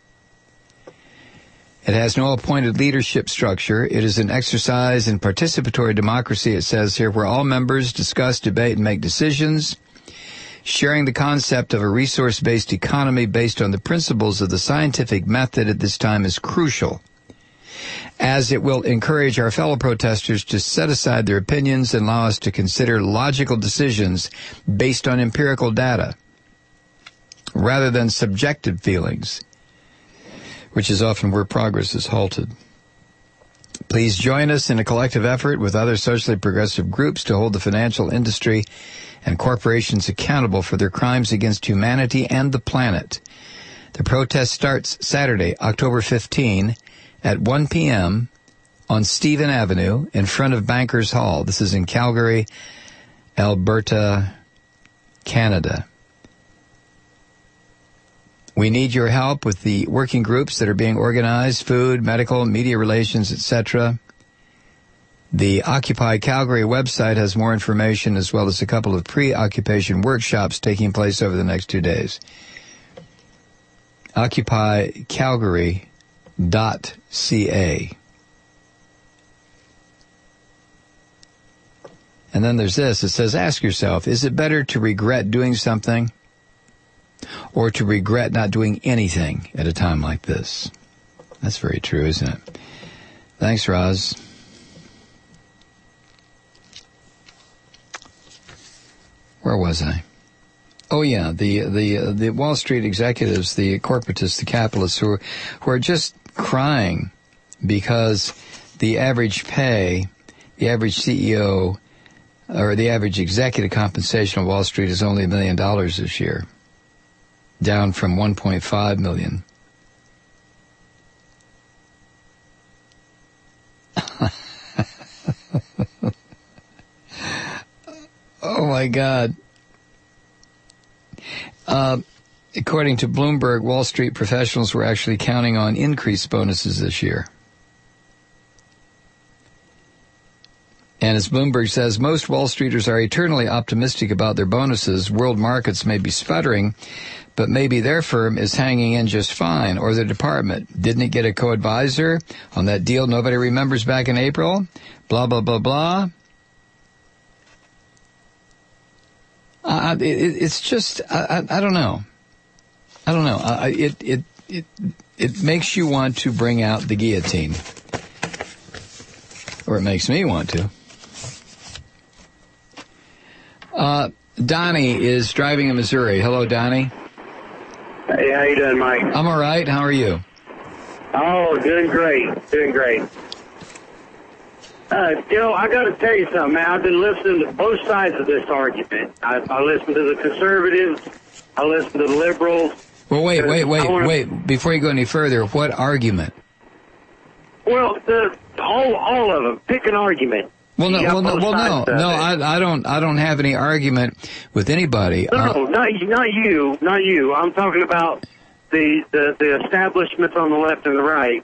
It has no appointed leadership structure. It is an exercise in participatory democracy, it says here, where all members discuss, debate, and make decisions. Sharing the concept of a resource-based economy based on the principles of the scientific method at this time is crucial, as it will encourage our fellow protesters to set aside their opinions and allow us to consider logical decisions based on empirical data, rather than subjective feelings, which is often where progress is halted. Please join us in a collective effort with other socially progressive groups to hold the financial industry and corporations accountable for their crimes against humanity and the planet. The protest starts Saturday, October 15, at 1 p.m. on Stephen Avenue in front of Bankers Hall. This is in Calgary, Alberta, Canada. We need your help with the working groups that are being organized, food, medical, media relations, etc. The Occupy Calgary website has more information, as well as a couple of pre-occupation workshops taking place over the next 2 days. occupycalgary.ca. And then there's this. It says, ask yourself, is it better to regret doing something or to regret not doing anything at a time like this? That's very true, isn't it? Thanks, Roz. Where was I? Oh yeah, the Wall Street executives, the corporatists, the capitalists who are just crying because the average pay, the average CEO, or the average executive compensation on Wall Street is only $1 million this year, down from $1.5 million. Oh my God. According to Bloomberg, Wall Street professionals were actually counting on increased bonuses this year. And as Bloomberg says, most Wall Streeters are eternally optimistic about their bonuses. World markets may be sputtering, but maybe their firm is hanging in just fine, or their department. Didn't it get a co-advisor on that deal nobody remembers back in April? Blah, blah, blah, blah. It's just, I don't know. I don't know. It makes you want to bring out the guillotine. Or it makes me want to. Donnie is driving in Missouri. Hello, Donnie. Hey, how you doing, Mike? I'm all right. How are you? Oh, doing great. Doing great. I got to tell you something, man. I've been listening to both sides of this argument. I listen to the conservatives. I listen to the liberals. Well, wait. Before you go any further, what argument? Well, all of them. Pick an argument. No. I don't have any argument with anybody. No, not you. I'm talking about the establishments on the left and the right.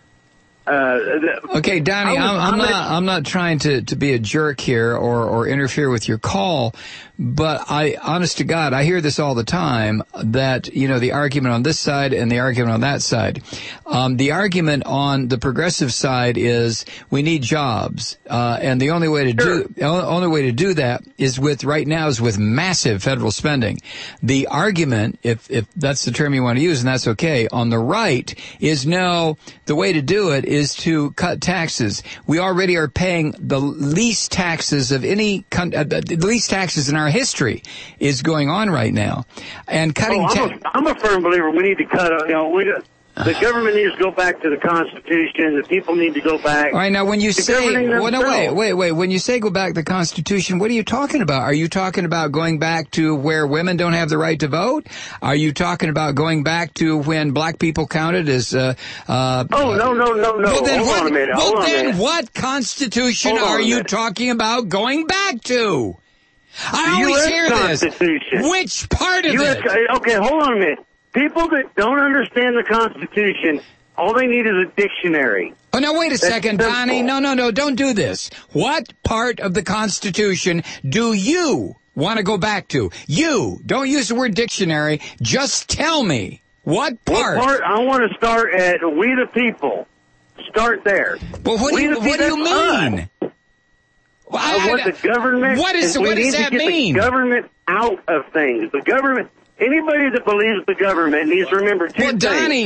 Okay, Donnie, I'm not trying to be a jerk here or interfere with your call, but honest to God, I hear this all the time, that, the argument on this side and the argument on that side. The argument on the progressive side is we need jobs, and the only way to do that is with massive federal spending. The argument, if that's the term you want to use, and that's okay, on the right is no, the way to do it is to cut taxes. We already are paying the least taxes of any the least taxes in our history is going on right now, and cutting. I'm a firm believer. We need to cut. The government needs to go back to the Constitution. The people need to go back. All right, now when you say, wait. When you say go back to the Constitution, what are you talking about? Are you talking about going back to where women don't have the right to vote? Are you talking about going back to when black people counted as? No. Well, then what Constitution are you talking about going back to? I always hear this. Which part of it? Okay, hold on a minute. People that don't understand the Constitution, all they need is a dictionary. Oh, now, wait a second, Donnie. No, don't do this. What part of the Constitution do you want to go back to? You. Don't use the word dictionary. Just tell me. What part? I want to start at we the people. Start there. Well, what do you mean? I want the government. What does that mean? The government out of things. The government. Anybody that believes the government needs to remember two things. Donnie,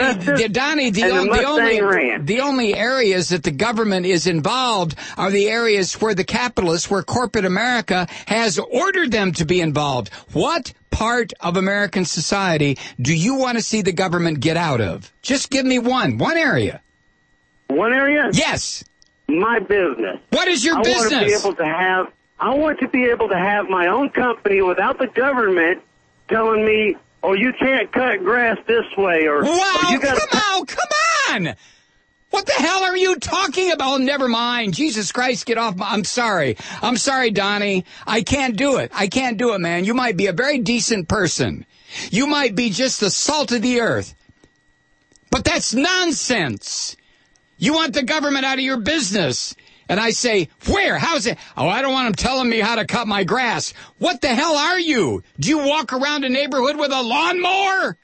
the only areas that the government is involved are the areas where the capitalists, where corporate America has ordered them to be involved. What part of American society do you want to see the government get out of? Just give me one area. One area? Yes. My business. What is your business? I want to be able to have my own company without the government telling me, oh, you can't cut grass this way, or you got to... Come on! What the hell are you talking about? Never mind. Jesus Christ, get off. I'm sorry, Donnie. I can't do it, man. You might be a very decent person. You might be just the salt of the earth. But that's nonsense. You want the government out of your business. And I say, where? How's it? Oh, I don't want them telling me how to cut my grass. What the hell are you? Do you walk around a neighborhood with a lawnmower?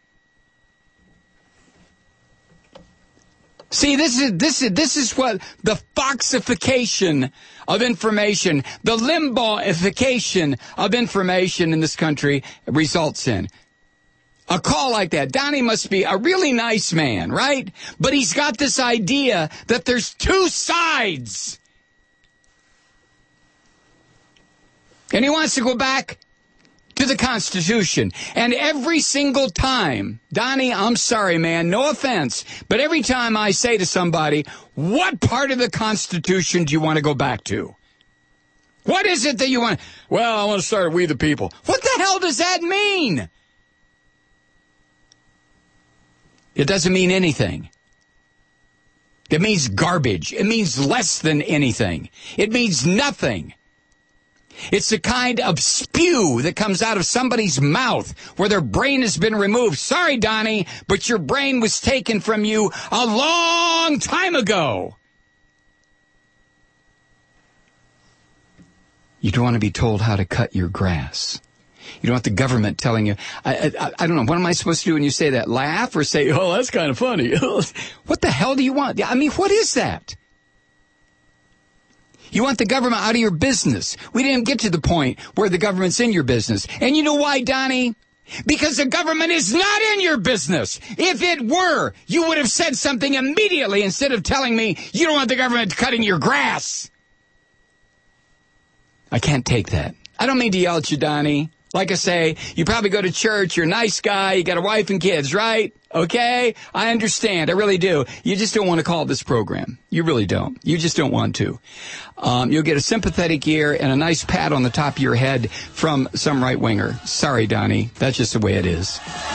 See, this is what the foxification of information, the Limbauification of information in this country results in. A call like that. Donnie must be a really nice man, right? But he's got this idea that there's two sides. And he wants to go back to the Constitution. And every single time, Donnie, I'm sorry, man, no offense, but every time I say to somebody, what part of the Constitution do you want to go back to? What is it that you want? Well, I want to start with We the People. What the hell does that mean? It doesn't mean anything. It means garbage. It means less than anything. It means nothing. It's the kind of spew that comes out of somebody's mouth where their brain has been removed. Sorry, Donnie, but your brain was taken from you a long time ago. You don't want to be told how to cut your grass. You don't want the government telling you. I don't know. What am I supposed to do when you say that? Laugh or say, oh, that's kind of funny? What the hell do you want? I mean, what is that? You want the government out of your business. We didn't get to the point where the government's in your business. And you know why, Donnie? Because the government is not in your business. If it were, you would have said something immediately instead of telling me you don't want the government cutting your grass. I can't take that. I don't mean to yell at you, Donnie. Like I say, you probably go to church, you're a nice guy, you got a wife and kids, right? Okay? I understand. I really do. You just don't want to call this program. You really don't. You just don't want to. You'll get a sympathetic ear and a nice pat on the top of your head from some right-winger. Sorry, Donnie. That's just the way it is.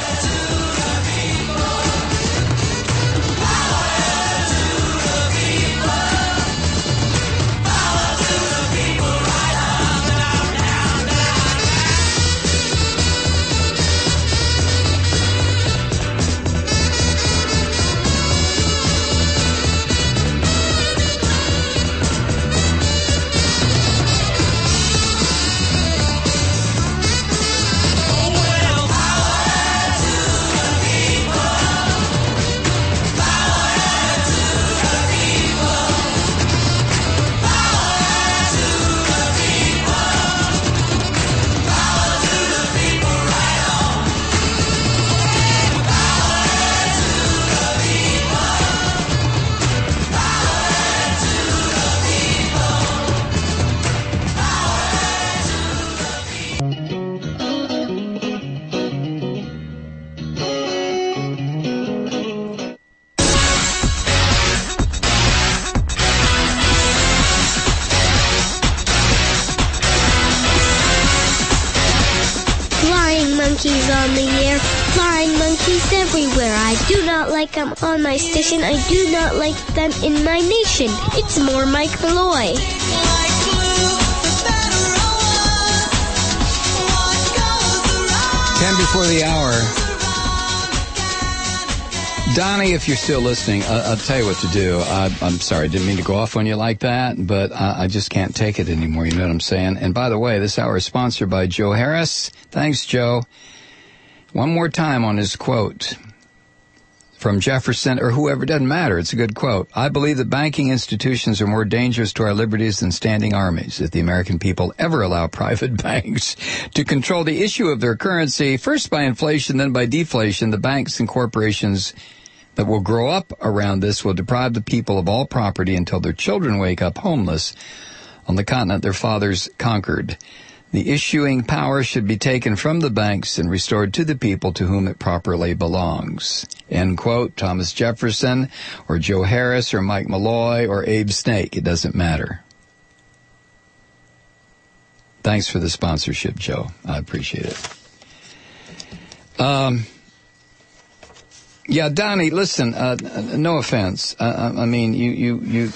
monkeys on the air, flying monkeys everywhere. I do not like them on my station. I do not like them in my nation. It's more Mike Malloy. 10 before the hour. Donnie, if you're still listening, I'll tell you what to do. I'm sorry, didn't mean to go off on you like that, but I just can't take it anymore, you know what I'm saying? And by the way, this hour is sponsored by Joe Harris. Thanks, Joe. One more time on his quote from Jefferson, or whoever, doesn't matter, it's a good quote. I believe that banking institutions are more dangerous to our liberties than standing armies. If the American people ever allow private banks to control the issue of their currency, first by inflation, then by deflation, the banks and corporations that will grow up around this will deprive the people of all property until their children wake up homeless on the continent their fathers conquered. The issuing power should be taken from the banks and restored to the people to whom it properly belongs. End quote. Thomas Jefferson, or Joe Harris, or Mike Malloy, or Abe Snake. It doesn't matter. Thanks for the sponsorship, Joe. I appreciate it. Yeah, Donnie, listen, no offense. I mean, you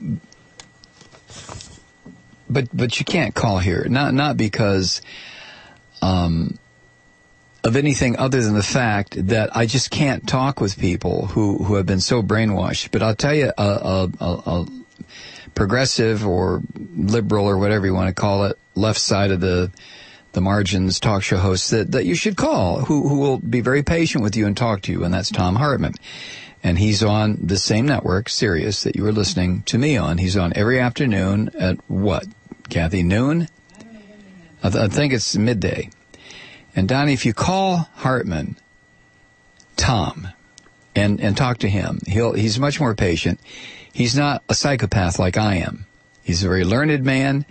but you can't call here. Not because, of anything other than the fact that I just can't talk with people who have been so brainwashed. But I'll tell you, a progressive or liberal or whatever you want to call it, left side of the margins talk show host that you should call, who will be very patient with you and talk to you, and that's Thom Hartmann. And he's on the same network, Sirius, that you were listening to me on. He's on every afternoon at what, Kathy, noon? I think it's midday. And Donnie, if you call Hartmann, Tom, and talk to him, he's much more patient. He's not a psychopath like I am. He's a very learned man.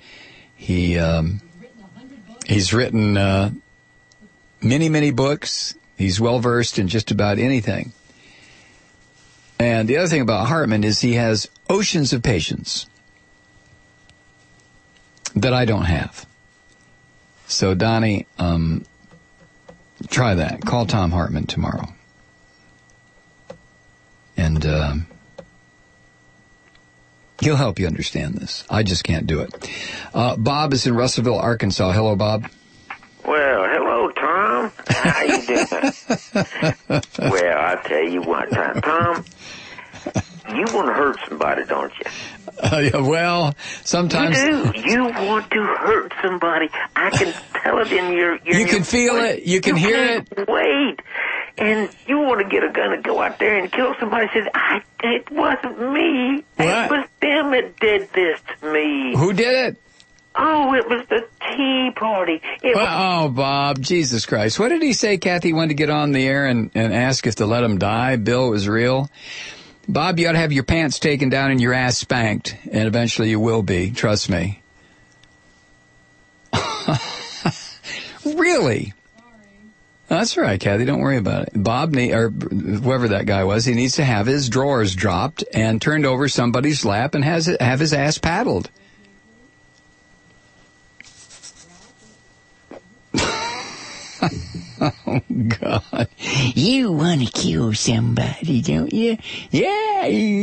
He's written many, many books. He's well-versed in just about anything. And the other thing about Hartmann is he has oceans of patience that I don't have. So, Donnie, try that. Call Thom Hartmann tomorrow. And he'll help you understand this. I just can't do it. Bob is in Russellville, Arkansas. Hello, Bob. Well, hello, Tom. How you doing? Well, I'll tell you what, Tom, you want to hurt somebody, don't you? Yeah, well, sometimes... You do. You want to hurt somebody. I can tell it in your you can feel it. You can hear it. Wait. And you want to get a gun and go out there and kill somebody. Says, it wasn't me. What? It was them that did this to me. Who did it? Oh, it was the Tea Party. Oh, Bob, Jesus Christ. What did he say? Kathy wanted to get on the air and ask if to let him die. Bill was real. Bob, you ought to have your pants taken down and your ass spanked, and eventually you will be. Trust me. Really? That's right, Kathy. Don't worry about it. Bob, or whoever that guy was, he needs to have his drawers dropped and turned over somebody's lap and have his ass paddled. Oh, God. You want to kill somebody, don't you? Yeah.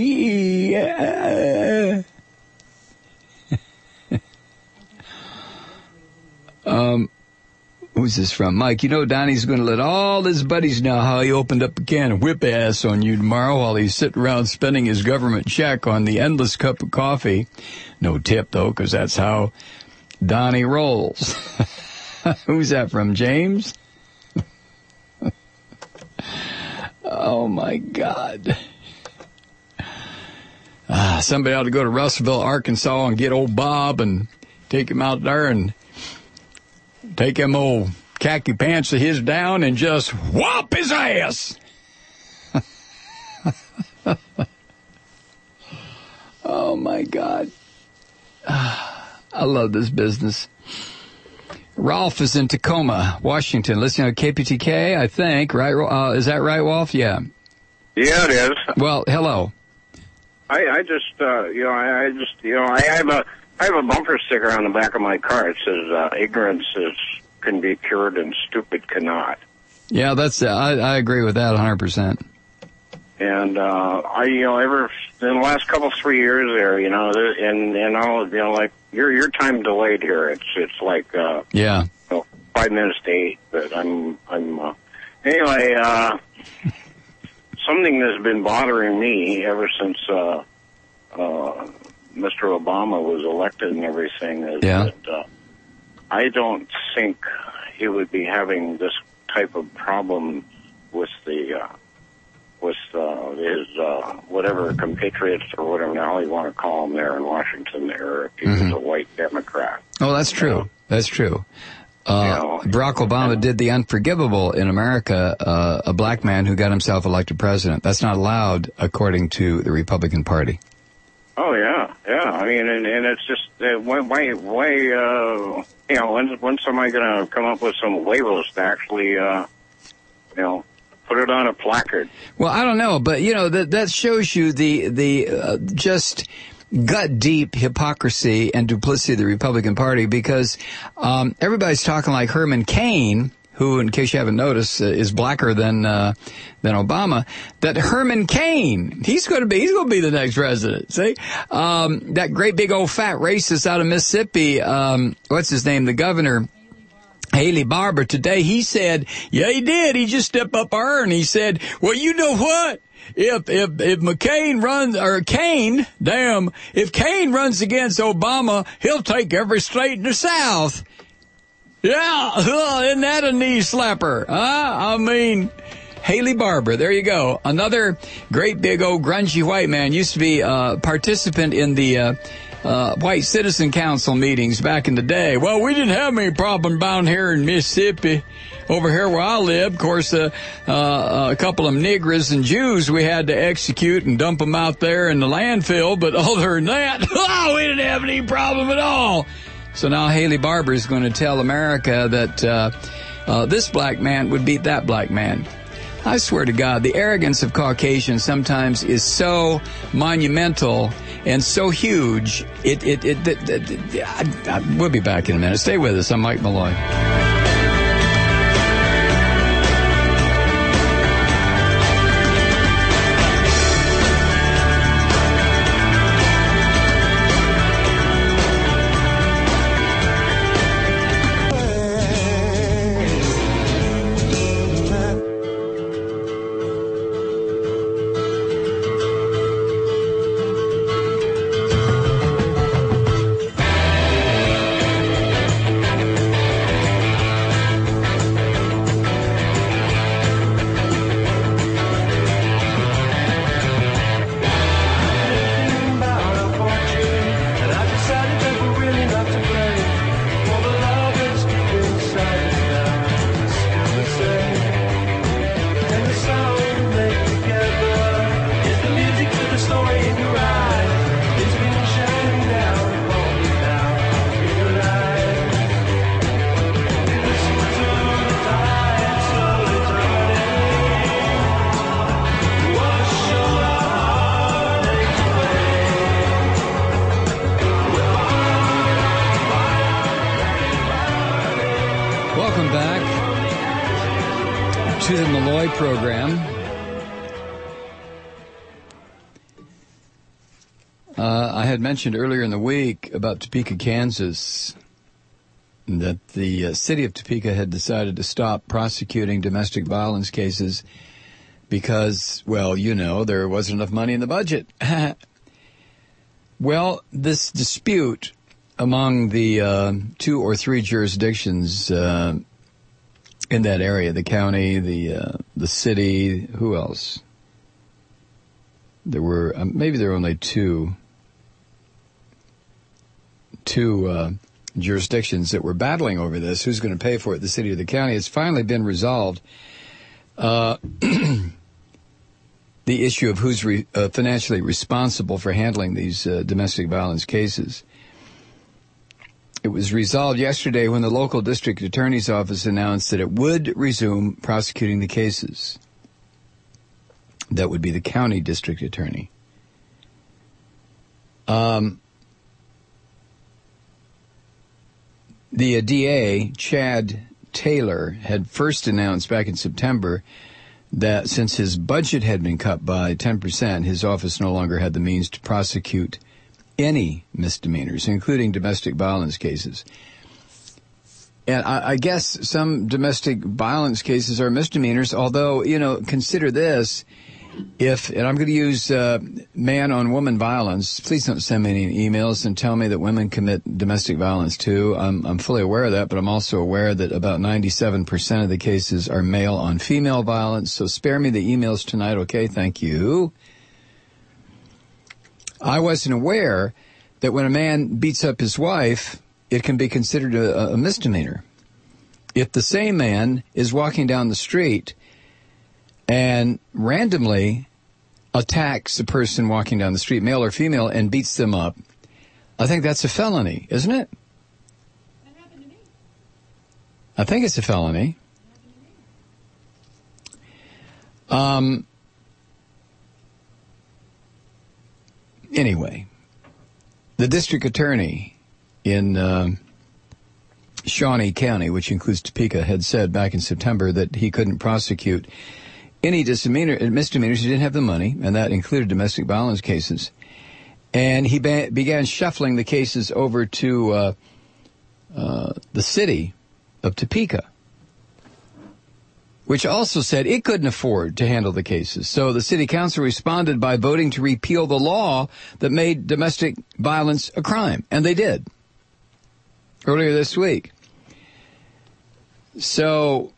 Who's this from? Mike, you know Donnie's going to let all his buddies know how he opened up a can of whip ass on you tomorrow while he's sitting around spending his government check on the endless cup of coffee. No tip, though, because that's how Donnie rolls. Who's that from, James? Oh, my God. Somebody ought to go to Russellville, Arkansas, and get old Bob and take him out there and take them old khaki pants of his down and just whop his ass. Oh, my God. I love this business. Rolf is in Tacoma, Washington, listening to KPTK, I think, right? Is that right, Rolf? Yeah. Yeah, it is. Well, hello. I have a bumper sticker on the back of my car. It says, ignorance can be cured and stupid cannot. Yeah, I agree with that 100%. And, ever in the last couple 3 years there, like, your time delayed here. It's like, 5 minutes to 8, but anyway, something that's been bothering me ever since, Mr. Obama was elected and everything is that I don't think he would be having this type of problem with his whatever compatriots or whatever now you want to call them there in Washington there if he was a white Democrat. Oh, that's true. That's true. Barack Obama did the unforgivable in America, a black man who got himself elected president. That's not allowed according to the Republican Party. Oh, yeah. I mean, and it's just, when's somebody going to come up with some labels to actually, put it on a placard? Well, I don't know, but, that shows you the just gut-deep hypocrisy and duplicity of the Republican Party because everybody's talking like Herman Cain, who, in case you haven't noticed, is blacker than Obama. That Herman Cain, he's going to be the next president. See, that great big old fat racist out of Mississippi. What's his name? The governor. Haley Barbour today, he said, yeah, he did. He just stepped up her and he said, well, you know what? If McCain runs, or Cain, if Cain runs against Obama, he'll take every state in the South. Yeah, isn't that a knee slapper? I mean, Haley Barbour, there you go. Another great big old grungy white man, used to be a participant in the White Citizen Council meetings back in the day. Well, we didn't have any problem down here in Mississippi. Over here where I live, of course, a couple of Negroes and Jews we had to execute and dump them out there in the landfill. But other than that, we didn't have any problem at all. So now Haley Barbour is going to tell America that this black man would beat that black man. I swear to God, the arrogance of Caucasians sometimes is so monumental and so huge. We'll be back in a minute. Stay with us. I'm Mike Malloy. to the Malloy program. I had mentioned earlier in the week about Topeka, Kansas, that the city of Topeka had decided to stop prosecuting domestic violence cases because, well, you know, there wasn't enough money in the budget. Well, this dispute among the 2 or 3 jurisdictions in that area, the county, the city, who else? There were, maybe there were only two jurisdictions that were battling over this. Who's going to pay for it, the city or the county? It's finally been resolved. The issue of who's financially responsible for handling these domestic violence cases. It was resolved yesterday when the local district attorney's office announced that it would resume prosecuting the cases. That would be the county district attorney. The DA, Chad Taylor, had first announced back in September that since his budget had been cut by 10%, his office no longer had the means to prosecute any misdemeanors, including domestic violence cases. And I guess some domestic violence cases are misdemeanors, although, you know, consider this. And I'm going to use man-on-woman violence. Please don't send me any emails and tell me that women commit domestic violence too. I'm fully aware of that, but I'm also aware that about 97% of the cases are male-on-female violence. So spare me the emails tonight, okay? Thank you. I wasn't aware that when a man beats up his wife, it can be considered a misdemeanor. If the same man is walking down the street and randomly attacks a person walking down the street, male or female, and beats them up, I think that's a felony, isn't it? That happened to me. I think it's a felony. Anyway, the district attorney in Shawnee County, which includes Topeka, had said back in September that he couldn't prosecute any misdemeanors. He didn't have the money, and that included domestic violence cases. And he began shuffling the cases over to the city of Topeka, which also said it couldn't afford to handle the cases. So the city council responded by voting to repeal the law that made domestic violence a crime. And they did earlier this week. So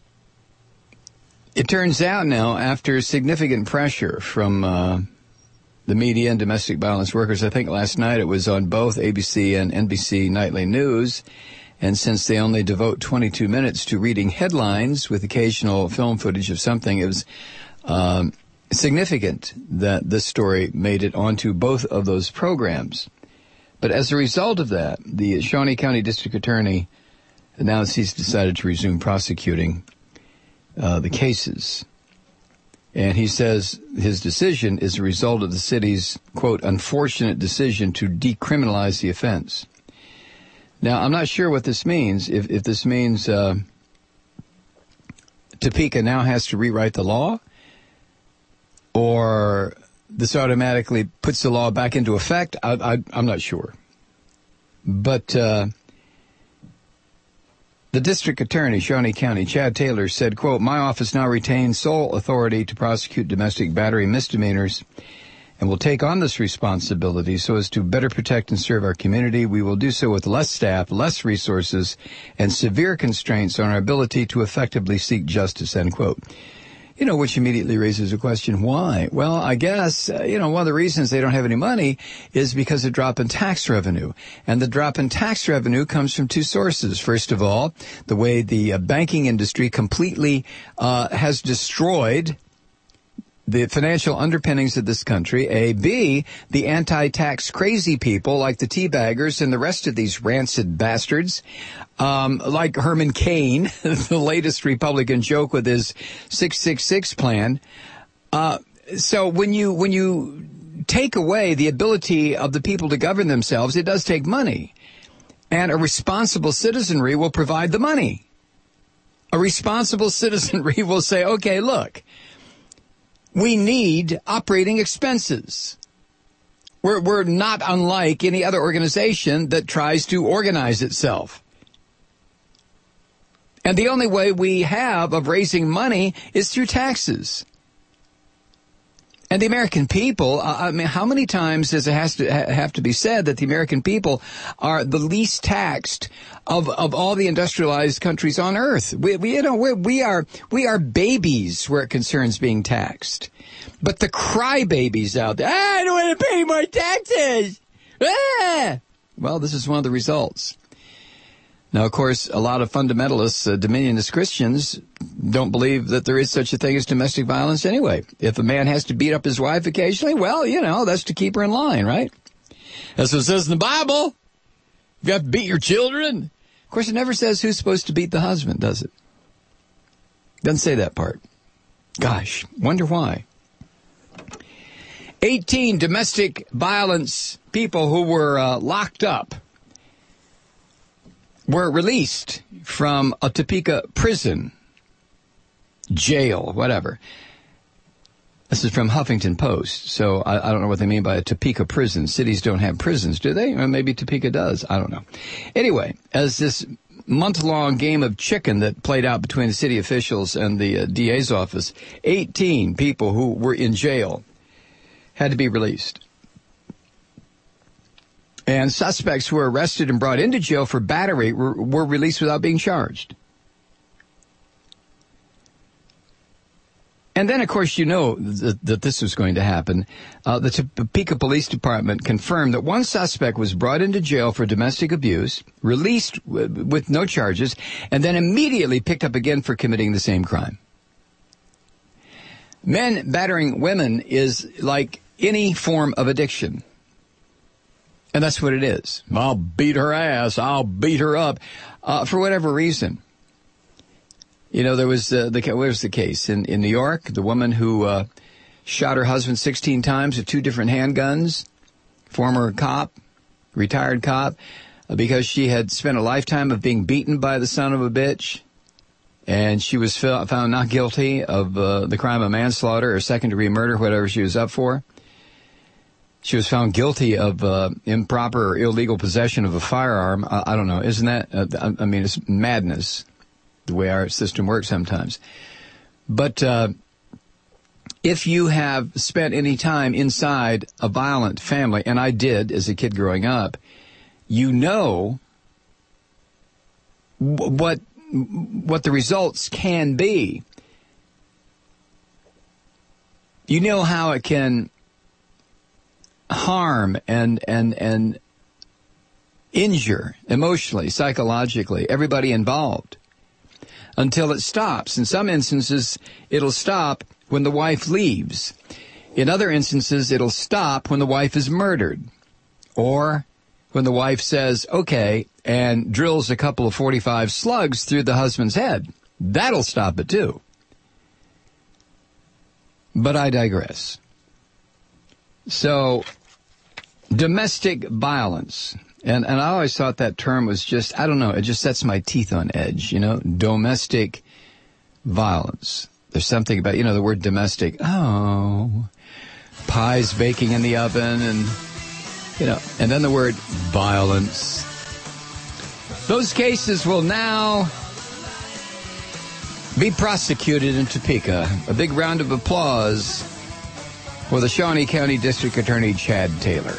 it turns out now, after significant pressure from the media and domestic violence workers, I think last night it was on both ABC and NBC Nightly News, and since they only devote 22 minutes to reading headlines with occasional film footage of something, it was significant that this story made it onto both of those programs. But as a result of that, the Shawnee County District Attorney announced he's decided to resume prosecuting the cases. And he says his decision is a result of the city's, quote, unfortunate decision to decriminalize the offense. Now, I'm not sure what this means. If this means Topeka now has to rewrite the law, or this automatically puts the law back into effect, I'm not sure. But the district attorney, Shawnee County, Chad Taylor, said, quote, my office now retains sole authority to prosecute domestic battery misdemeanors and will take on this responsibility so as to better protect and serve our community. We will do so with less staff, less resources, and severe constraints on our ability to effectively seek justice, end quote. You know, which immediately raises a question, why? Well, I guess, one of the reasons they don't have any money is because of drop in tax revenue. And the drop in tax revenue comes from two sources. First of all, the way the banking industry completely has destroyed the financial underpinnings of this country. A. B, the anti-tax crazy people like the teabaggers and the rest of these rancid bastards, like Herman Cain, the latest Republican joke with his 666 plan. So when you take away the ability of the people to govern themselves, it does take money. And a responsible citizenry will provide the money. A responsible citizenry will say, okay, look, we need operating expenses. We're not unlike any other organization that tries to organize itself. And the only way we have of raising money is through taxes. And the American people, I mean, how many times does it have to be said that the American people are the least taxed of all the industrialized countries on earth? We are babies where it concerns being taxed. But the crybabies out there, I don't want to pay more taxes. Ah! Well, this is one of the results. Now, of course, a lot of fundamentalists, Dominionist Christians, don't believe that there is such a thing as domestic violence anyway. If a man has to beat up his wife occasionally, well, that's to keep her in line, right? That's what it says in the Bible. You have to beat your children. Of course, it never says who's supposed to beat the husband, does it? Doesn't say that part. Gosh, wonder why. 18 domestic violence people who were locked up were released from a Topeka prison, jail, whatever. This is from Huffington Post, so I don't know what they mean by a Topeka prison. Cities don't have prisons, do they? Or maybe Topeka does. I don't know. Anyway, as this month-long game of chicken that played out between the city officials and the DA's office, 18 people who were in jail had to be released. And suspects who were arrested and brought into jail for battery were released without being charged. And then, of course, you know that this was going to happen. The Topeka Police Department confirmed that one suspect was brought into jail for domestic abuse, released with no charges, and then immediately picked up again for committing the same crime. Men battering women is like any form of addiction. And that's what it is. I'll beat her ass. I'll beat her up for whatever reason. You know, there was where's the case? In New York, the woman who shot her husband 16 times with 2 different handguns, former cop, retired cop, because she had spent a lifetime of being beaten by the son of a bitch. And she was found not guilty of the crime of manslaughter or second-degree murder, whatever she was up for. She was found guilty of improper or illegal possession of a firearm. I don't know. Isn't that, I mean, it's madness, the way our system works sometimes. But if you have spent any time inside a violent family, and I did as a kid growing up, you know what the results can be. You know how it can harm and injure emotionally, psychologically, everybody involved until it stops. In some instances, it'll stop when the wife leaves. In other instances, it'll stop when the wife is murdered or when the wife says, okay, and drills a couple of 45 slugs through the husband's head. That'll stop it too. But I digress. So, domestic violence. And I always thought that term was just, I don't know, it just sets my teeth on edge, you know, domestic violence. There's something about, you know, the word domestic. Oh, pies baking in the oven and, you know, and then the word violence. Those cases will now be prosecuted in Topeka. A big round of applause for the Shawnee County District Attorney Chad Taylor.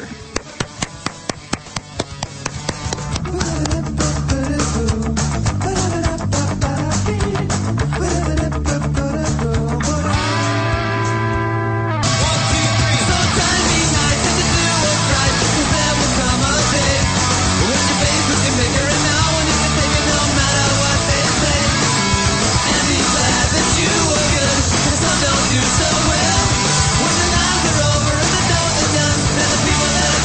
When the nights are over and the doors are done, and the people that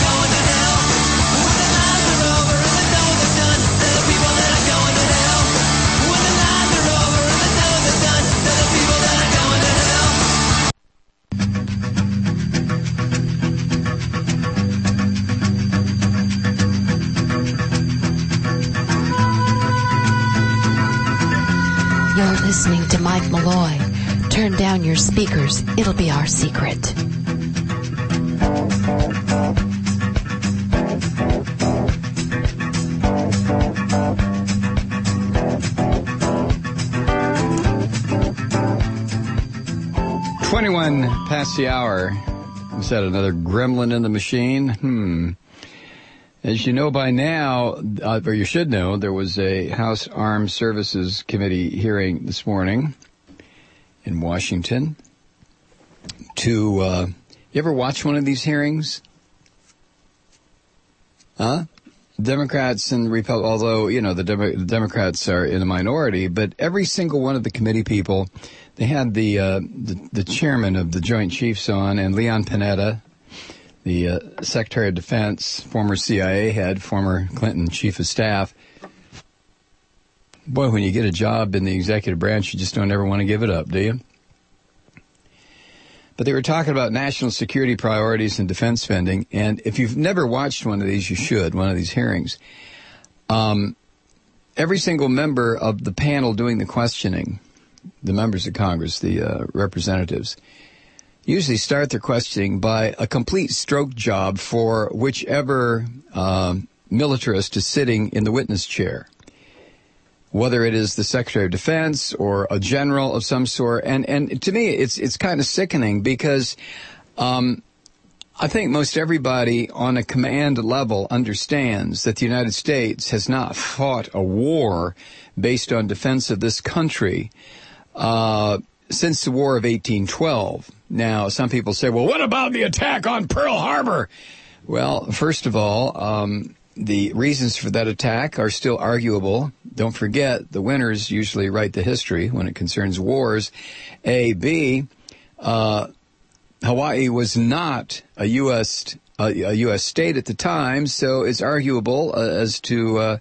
You're listening to Mike Malloy. Turn down your speakers. It'll be our secret. Past the hour. Is that another gremlin in the machine? As you know by now, or you should know, there was a House Armed Services Committee hearing this morning in Washington. You ever watch one of these hearings? Huh? Democrats and Republicans, although, the Democrats are in a minority, but every single one of the committee people, they had the chairman of the Joint Chiefs on, and Leon Panetta, the Secretary of Defense, former CIA head, former Clinton Chief of Staff. Boy, when you get a job in the executive branch, you just don't ever want to give it up, do you? But they were talking about national security priorities and defense spending, and if you've never watched one of these, you should, one of these hearings. Every single member of the panel doing the questioning, the members of Congress, the representatives, usually start their questioning by a complete stroke job for whichever militarist is sitting in the witness chair, whether it is the Secretary of Defense or a general of some sort. And to me, it's kind of sickening because I think most everybody on a command level understands that the United States has not fought a war based on defense of this country since the War of 1812. Now, some people say, well, what about the attack on Pearl Harbor? Well, first of all, the reasons for that attack are still arguable. Don't forget, the winners usually write the history when it concerns wars. B, Hawaii was not a U.S. state at the time, so it's arguable as to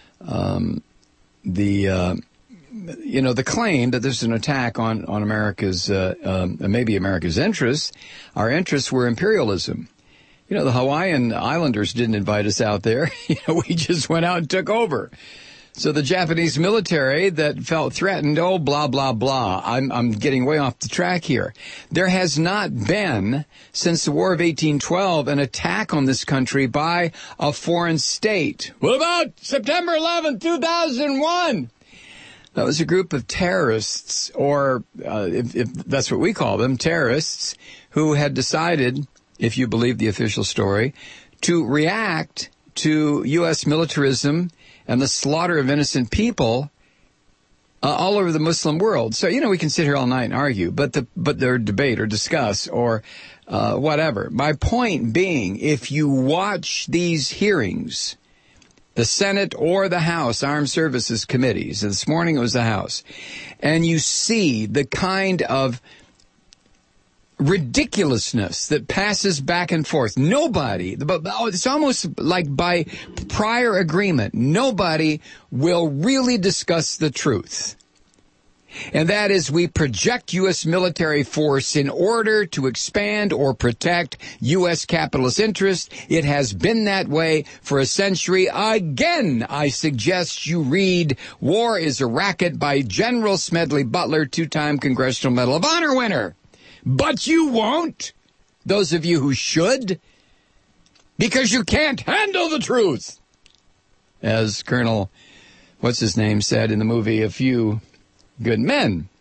the claim that there's an attack on America's, maybe America's interests. Our interests were imperialism. The Hawaiian Islanders didn't invite us out there. We just went out and took over. So the Japanese military that felt threatened, blah, blah, blah. I'm getting way off the track here. There has not been, since the War of 1812, an attack on this country by a foreign state. What about September 11, 2001? That was a group of terrorists, or if that's what we call them, terrorists, who had decided, if you believe the official story, to react to U.S. militarism and the slaughter of innocent people all over the Muslim world. So, we can sit here all night and argue, but their debate or discuss or whatever. My point being, if you watch these hearings, the Senate or the House Armed Services Committees, this morning it was the House, and you see the kind of ridiculousness that passes back and forth. Nobody, it's almost like by prior agreement, nobody will really discuss the truth. And that is, we project U.S. military force in order to expand or protect U.S. capitalist interests. It has been that way for a century. Again, I suggest you read War is a Racket by General Smedley Butler, 2-time Congressional Medal of Honor winner. But you won't, those of you who should, because you can't handle the truth. As Colonel, what's-his-name said in the movie A Few Good Men.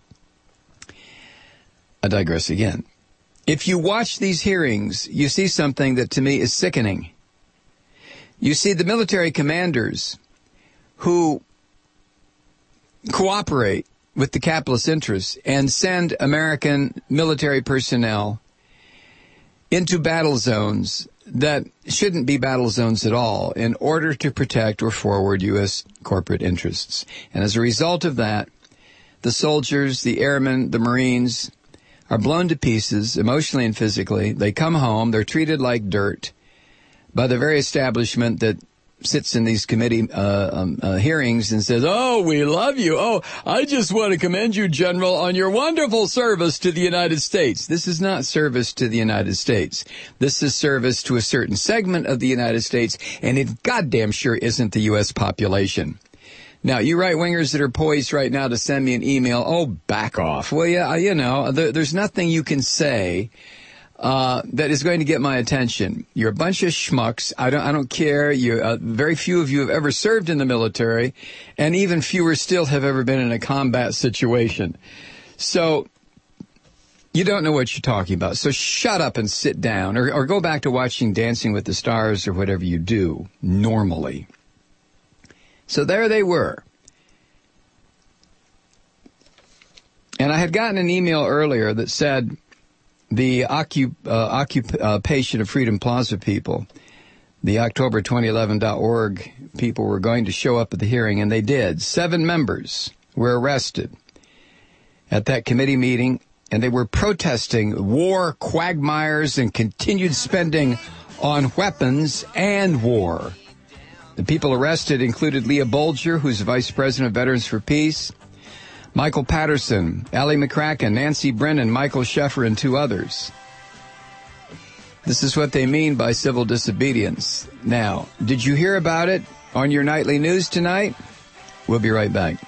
I digress again. If you watch these hearings, you see something that to me is sickening. You see the military commanders who cooperate with the capitalist interests and send American military personnel into battle zones that shouldn't be battle zones at all in order to protect or forward U.S. corporate interests. And as a result of that, the soldiers, the airmen, the Marines are blown to pieces emotionally and physically. They come home. They're treated like dirt by the very establishment that sits in these committee hearings and says, oh, we love you. Oh, I just want to commend you, General, on your wonderful service to the United States. This is not service to the United States. This is service to a certain segment of the United States, and it goddamn sure isn't the U.S. population. Now, you right-wingers that are poised right now to send me an email, oh, back off, will you? You know, there's nothing you can say that is going to get my attention. You're a bunch of schmucks. I don't care. Very few of you have ever served in the military, and even fewer still have ever been in a combat situation. So you don't know what you're talking about. So shut up and sit down, or go back to watching Dancing with the Stars or whatever you do normally. So there they were. And I had gotten an email earlier that said the Occupation of Freedom Plaza people, the October2011.org people, were going to show up at the hearing, and they did. 7 members were arrested at that committee meeting, and they were protesting war quagmires and continued spending on weapons and war. The people arrested included Leah Bolger, who's Vice President of Veterans for Peace, Michael Patterson, Allie McCracken, Nancy Brennan, Michael Sheffer, and 2 others. This is what they mean by civil disobedience. Now, did you hear about it on your nightly news tonight? We'll be right back.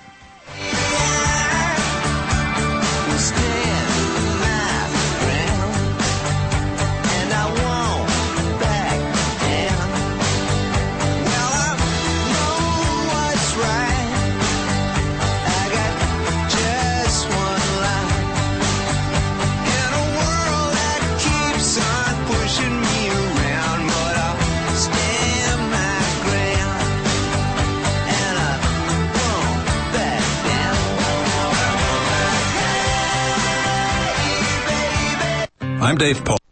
I'm Dave Paul.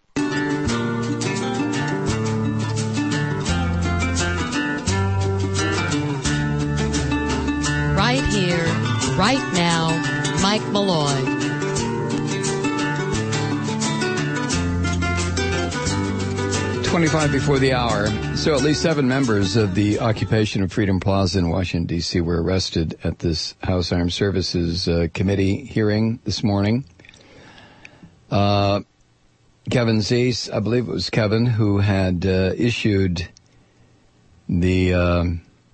Right here, right now, Mike Malloy. "25 before the hour." So at least 7 members of the Occupation of Freedom Plaza in Washington, D.C. were arrested at this House Armed Services Committee hearing this morning. Kevin Zeese, I believe it was Kevin, who had issued the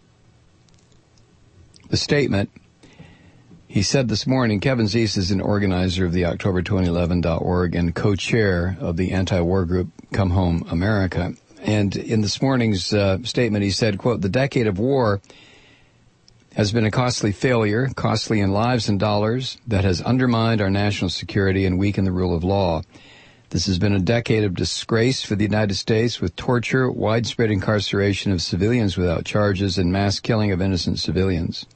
statement. He said this morning, Kevin Zeese is an organizer of the October2011.org and co-chair of the anti-war group Come Home America. And in this morning's statement, he said, quote, "The decade of war has been a costly failure, costly in lives and dollars, that has undermined our national security and weakened the rule of law. This has been a decade of disgrace for the United States, with torture, widespread incarceration of civilians without charges, and mass killing of innocent civilians."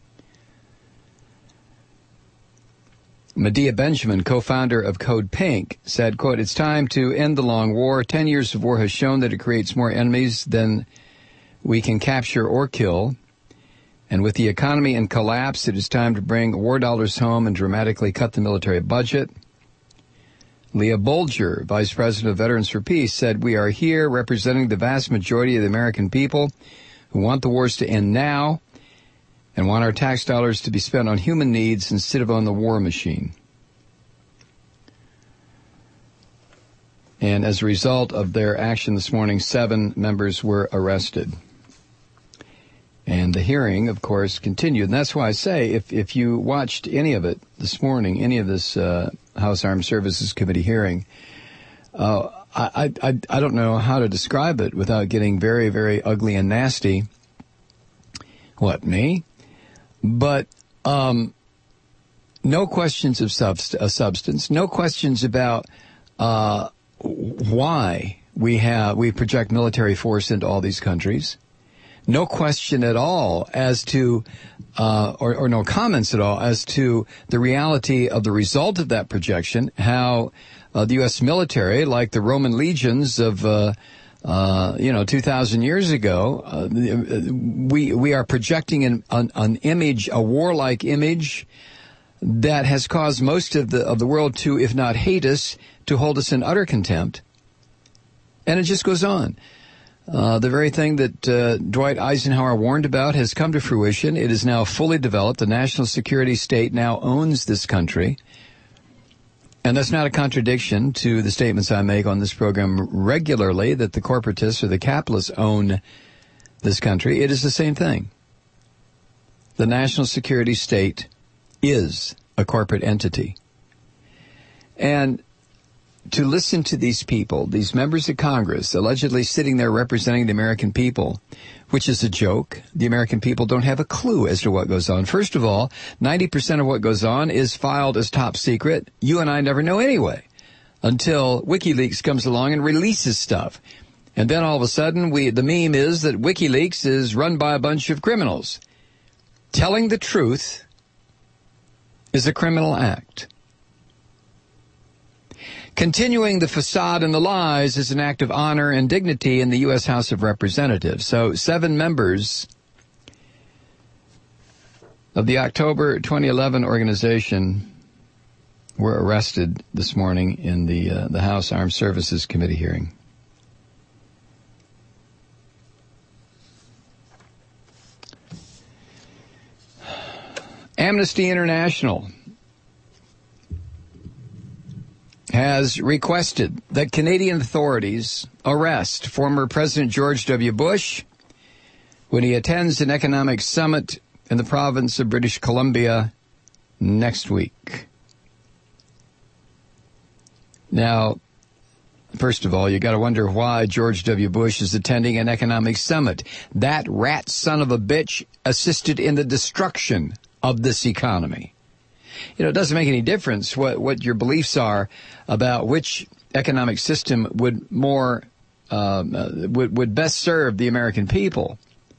Medea Benjamin, co-founder of Code Pink, said, quote, "It's time to end the long war. 10 years of war has shown that it creates more enemies than we can capture or kill. And with the economy in collapse, it is time to bring war dollars home and dramatically cut the military budget." Leah Bolger, Vice President of Veterans for Peace, said, "We are here representing the vast majority of the American people who want the wars to end now and want our tax dollars to be spent on human needs instead of on the war machine." And as a result of their action this morning, 7 members were arrested. And the hearing, of course, continued. And that's why I say, if you watched any of it this morning, any of this House Armed Services Committee hearing, I don't know how to describe it without getting very, very ugly and nasty. What, me? But no questions of substance, no questions about why we project military force into all these countries. No question at all as to, or no comments at all as to the reality of the result of that projection, how the U.S. military, like the Roman legions of, 2,000 years ago, we are projecting an image, a warlike image that has caused most of the world to, if not hate us, to hold us in utter contempt. And it just goes on. The very thing that Dwight Eisenhower warned about has come to fruition. It is now fully developed. The national security state now owns this country. And that's not a contradiction to the statements I make on this program regularly, that the corporatists or the capitalists own this country. It is the same thing. the national security state is a corporate entity. And to listen to these people, these members of Congress, allegedly sitting there representing the American people, which is a joke. The American people don't have a clue as to what goes on. First of all, 90% of what goes on is filed as top secret. You and I never know anyway, until WikiLeaks comes along and releases stuff. And then all of a sudden, the meme is that WikiLeaks is run by a bunch of criminals. Telling the truth is a criminal act. Continuing the facade and the lies is an act of honor and dignity in the U.S. House of Representatives. So 7 members of the October 2011 organization were arrested this morning in the House Armed Services Committee hearing. Amnesty International has requested that Canadian authorities arrest former President George W. Bush when he attends an economic summit in the province of British Columbia next week. Now, first of all, you got to wonder why George W. Bush is attending an economic summit. That rat son of a bitch assisted in the destruction of this economy. You know, it doesn't make any difference what your beliefs are about which economic system would best serve the American people.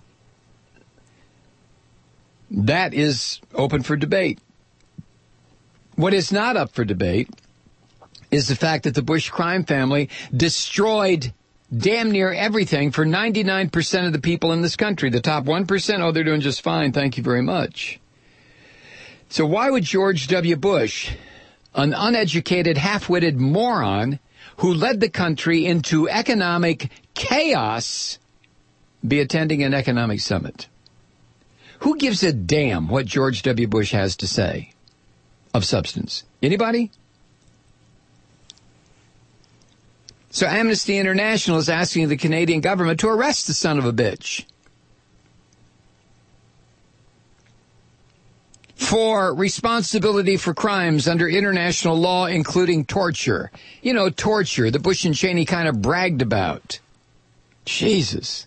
That is open for debate. What is not up for debate is the fact that the Bush crime family destroyed damn near everything for 99% of the people in this country. The top 1%, oh, they're doing just fine. Thank you very much. So why would George W. Bush, an uneducated, half-witted moron who led the country into economic chaos, be attending an economic summit? Who gives a damn what George W. Bush has to say of substance? Anybody? So Amnesty International is asking the Canadian government to arrest the son of a bitch for responsibility for crimes under international law, including torture. You know, torture, the Bush and Cheney kind of bragged about. Jesus.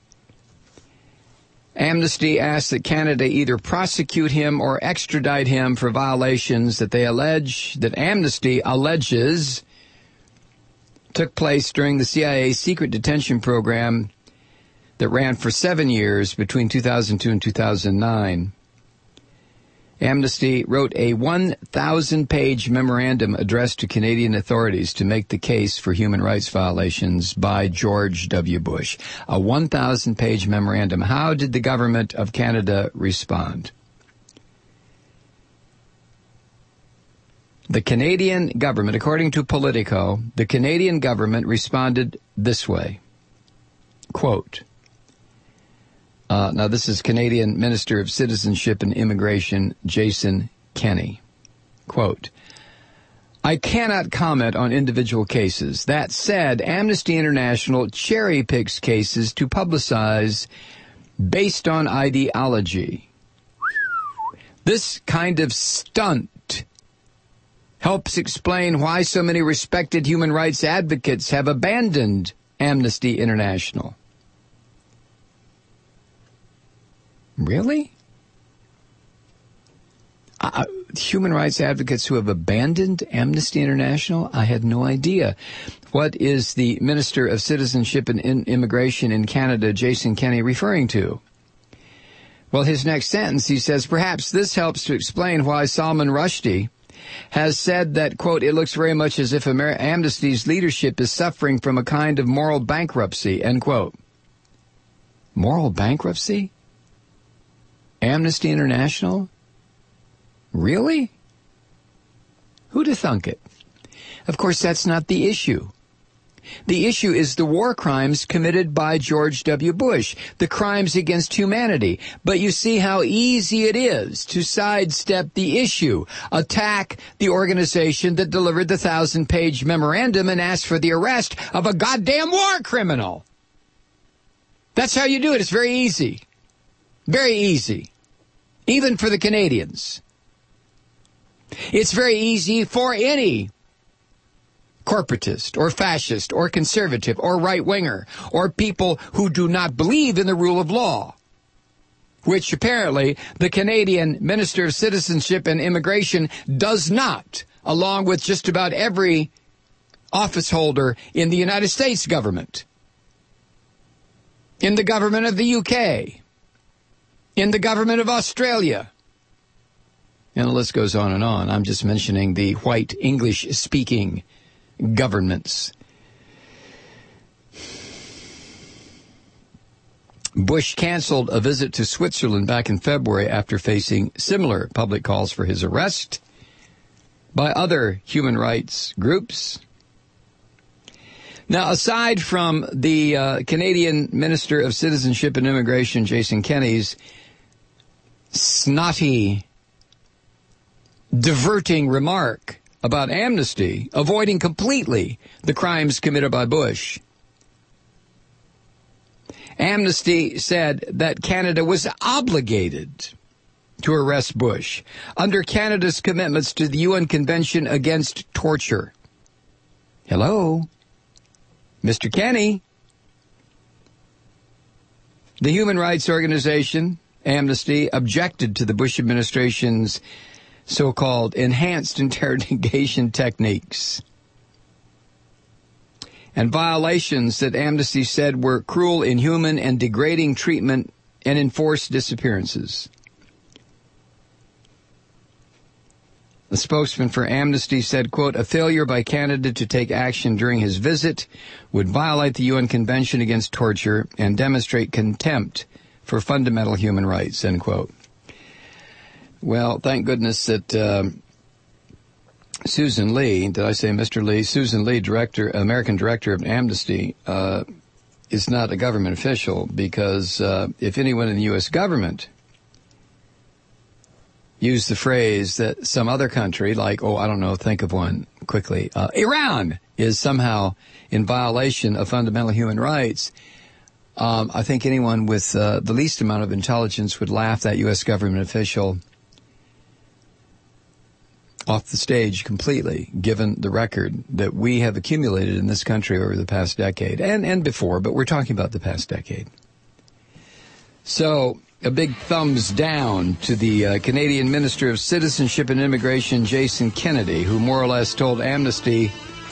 Amnesty asks that Canada either prosecute him or extradite him for violations that Amnesty alleges took place during the CIA's secret detention program that ran for 7 years between 2002 and 2009. Amnesty wrote a 1,000-page memorandum addressed to Canadian authorities to make the case for human rights violations by George W. Bush. A 1,000-page memorandum. How did the government of Canada respond? The Canadian government, according to Politico, the Canadian government responded this way. Quote, now this is Canadian Minister of Citizenship and Immigration, Jason Kenney. Quote, I cannot comment on individual cases. That said, Amnesty International cherry picks cases to publicize based on ideology. This kind of stunt helps explain why so many respected human rights advocates have abandoned Amnesty International. Really? Human rights advocates who have abandoned Amnesty International? I had no idea. What is the Minister of Citizenship and Immigration in Canada, Jason Kenney, referring to? Well, his next sentence, he says, perhaps this helps to explain why Salman Rushdie has said that, quote, it looks very much as if Amnesty's leadership is suffering from a kind of moral bankruptcy, end quote. Moral bankruptcy? Amnesty International? Really? Who'd have thunk it? Of course, that's not the issue. The issue is the war crimes committed by George W. Bush, the crimes against humanity. But you see how easy it is to sidestep the issue, attack the organization that delivered the 1,000-page memorandum and ask for the arrest of a goddamn war criminal. That's how you do it. It's very easy. Very easy. even for the Canadians. It's very easy for any corporatist or fascist or conservative or right-winger or people who do not believe in the rule of law, which apparently the Canadian Minister of Citizenship and Immigration does not, along with just about every office holder in the United States government, in the government of the UK, in the government of Australia. And the list goes on and on. I'm just mentioning the white English-speaking governments. Bush canceled a visit to Switzerland back in February after facing similar public calls for his arrest by other human rights groups. Now, aside from the Canadian Minister of Citizenship and Immigration, Jason Kenney's snotty, diverting remark about amnesty, avoiding completely the crimes committed by Bush, Amnesty said that Canada was obligated to arrest Bush under Canada's commitments to the UN Convention Against Torture. Hello? Mr. Kenney? The human rights organization, Amnesty, objected to the Bush administration's so-called enhanced interrogation techniques and violations that Amnesty said were cruel, inhuman, and degrading treatment and enforced disappearances. The spokesman for Amnesty said, quote, a failure by Canada to take action during his visit would violate the UN Convention Against Torture and demonstrate contempt for fundamental human rights, end quote. Well, thank goodness that Susan Lee, did I say Mr. Lee? Susan Lee, American Director of Amnesty, is not a government official, because if anyone in the U.S. government used the phrase that some other country, like, think of one quickly, Iran is somehow in violation of fundamental human rights, I think anyone with the least amount of intelligence would laugh that U.S. government official off the stage completely, given the record that we have accumulated in this country over the past decade, and before, but we're talking about the past decade. So, a big thumbs down to the Canadian Minister of Citizenship and Immigration, Jason Kenney, who more or less told Amnesty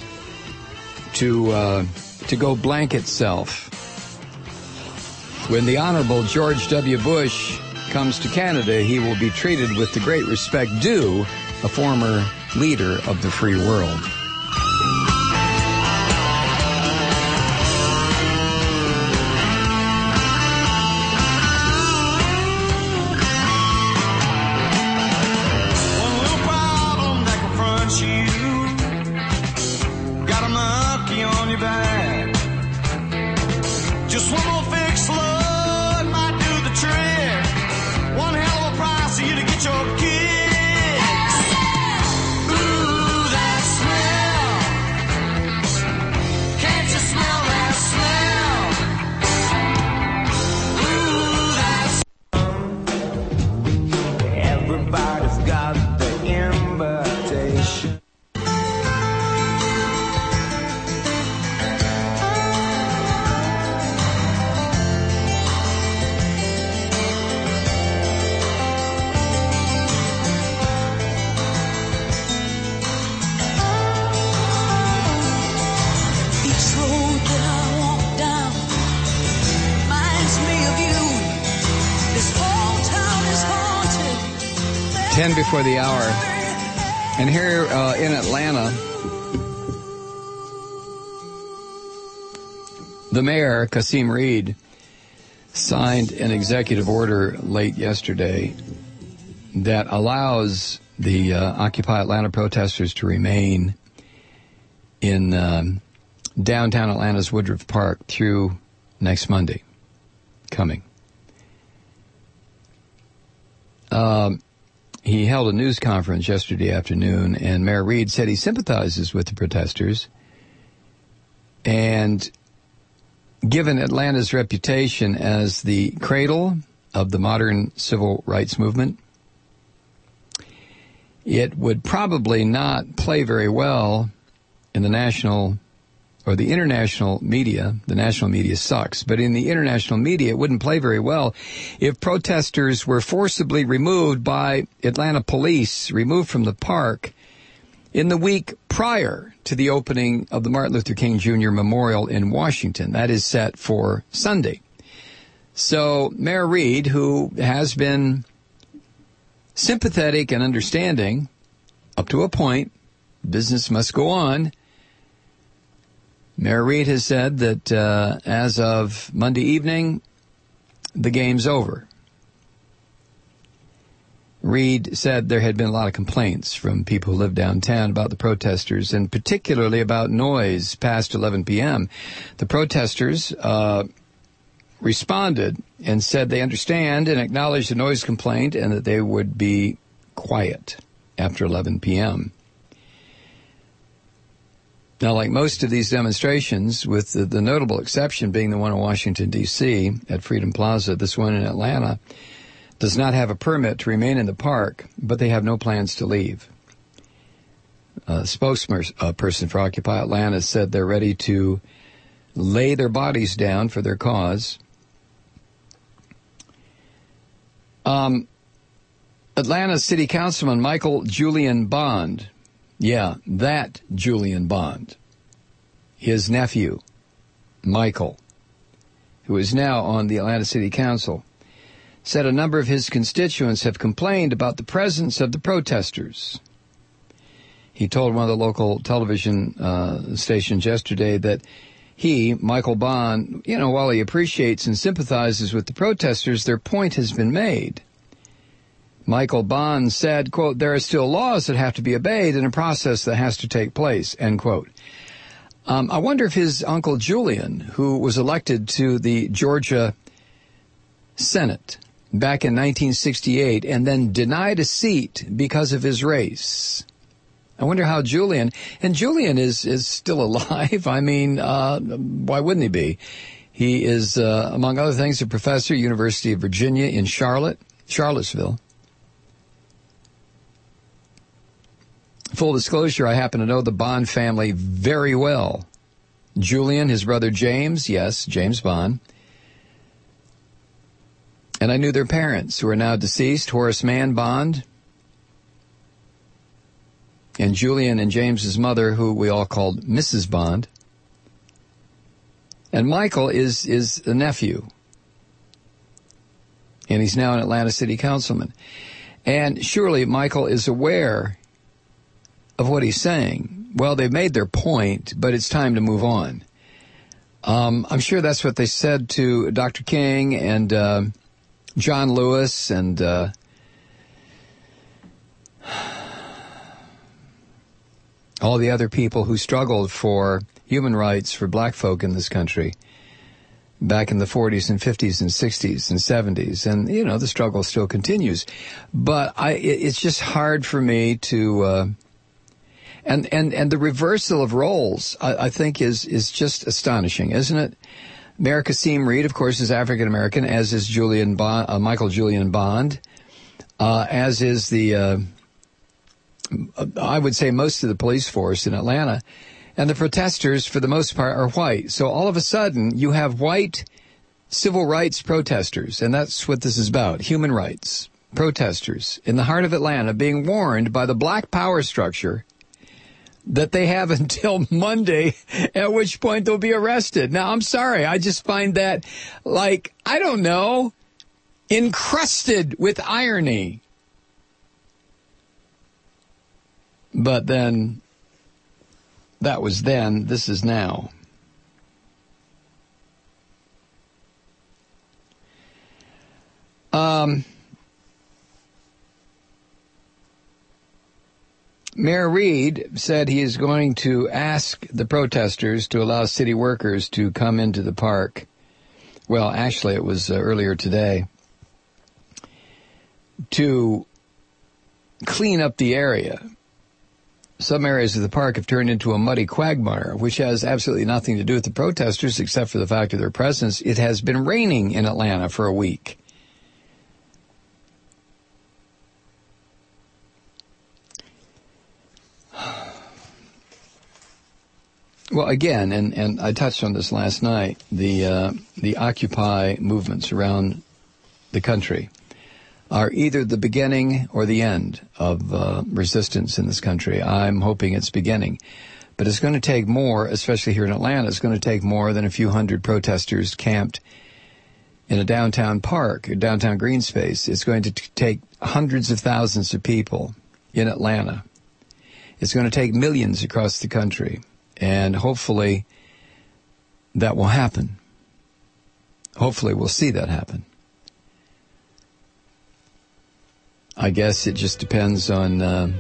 to go blank itself. When the Honorable George W. Bush comes to Canada, he will be treated with the great respect due a former leader of the free world. One little problem that confronts you, got a monkey on your back. Just one more fix, Lord, might do the trick. One hell of a price for you to get your kid. Everybody's got the invitation. Each road that I walk down reminds me of you. This whole town is haunted. 10 before the hour. And here in Atlanta, the mayor, Kasim Reed, signed an executive order late yesterday that allows the Occupy Atlanta protesters to remain in downtown Atlanta's Woodruff Park through next Monday coming. He held a news conference yesterday afternoon, and Mayor Reed said he sympathizes with the protesters. And given Atlanta's reputation as the cradle of the modern civil rights movement, it would probably not play very well in the national or the international media. The national media sucks, but in the international media, it wouldn't play very well if protesters were forcibly removed by Atlanta police, removed from the park in the week prior to the opening of the Martin Luther King Jr. Memorial in Washington. That is set for Sunday. So Mayor Reed, who has been sympathetic and understanding up to a point, business must go on. Mayor Reed has said that as of Monday evening, the game's over. Reed said there had been a lot of complaints from people who live downtown about the protesters, and particularly about noise past 11 p.m. The protesters responded and said they understand and acknowledge the noise complaint and that they would be quiet after 11 p.m. Now, like most of these demonstrations, with the notable exception being the one in Washington, D.C. at Freedom Plaza, this one in Atlanta does not have a permit to remain in the park, but they have no plans to leave. A spokesperson for Occupy Atlanta said they're ready to lay their bodies down for their cause. Atlanta City Councilman Michael Julian Bond, yeah, that Julian Bond, his nephew, Michael, who is now on the Atlanta City Council, said a number of his constituents have complained about the presence of the protesters. He told one of the local television stations yesterday that he, Michael Bond, while he appreciates and sympathizes with the protesters, their point has been made. Michael Bond said, quote, there are still laws that have to be obeyed and a process that has to take place, end quote. I wonder if his uncle Julian, who was elected to the Georgia Senate back in 1968 and then denied a seat because of his race. I wonder how Julian is still alive. I mean, why wouldn't he be? He is, among other things, a professor at University of Virginia in Charlottesville. Full disclosure, I happen to know the Bond family very well. Julian, his brother James, yes, James Bond. And I knew their parents, who are now deceased, Horace Mann Bond, and Julian and James's mother, who we all called Mrs. Bond. And Michael is a nephew. And he's now an Atlanta City Councilman. And surely Michael is aware of what he's saying. Well, they've made their point, but it's time to move on. I'm sure that's what they said to Dr. King and John Lewis and all the other people who struggled for human rights for black folk in this country back in the 40s and 50s and 60s and 70s. And, the struggle still continues. But it's just hard for me to... And the reversal of roles, I think, is just astonishing, isn't it? Mayor Kasim Reed, of course, is African-American, as is Michael Julian Bond, as is I would say most of the police force in Atlanta. And the protesters, for the most part, are white. So all of a sudden, you have white civil rights protesters, and that's what this is about, human rights protesters in the heart of Atlanta being warned by the black power structure that they have until Monday, at which point they'll be arrested. Now, I'm sorry, I just find that, encrusted with irony. But then, that was then, this is now. Mayor Reed said he is going to ask the protesters to allow city workers to come into the park. Well, actually, it was earlier today, to clean up the area. Some areas of the park have turned into a muddy quagmire, which has absolutely nothing to do with the protesters except for the fact of their presence. It has been raining in Atlanta for a week. Well, again, and I touched on this last night, the Occupy movements around the country are either the beginning or the end of resistance in this country. I'm hoping it's beginning. But it's going to take more, especially here in Atlanta, it's going to take more than a few hundred protesters camped in a downtown park, a downtown green space. It's going to take hundreds of thousands of people in Atlanta. It's going to take millions across the country. And hopefully that will happen. Hopefully we'll see that happen. I guess it just depends on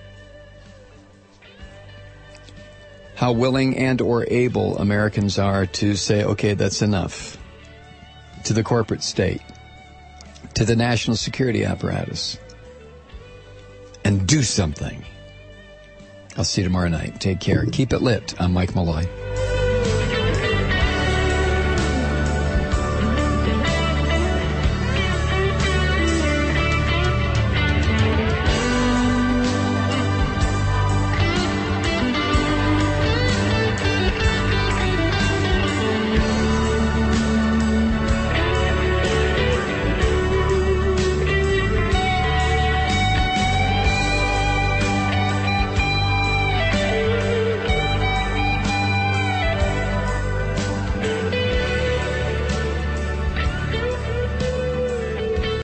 how willing and or able Americans are to say, okay, that's enough, to the corporate state, to the national security apparatus, and do something. I'll see you tomorrow night. Take care. Keep it lit. I'm Mike Malloy.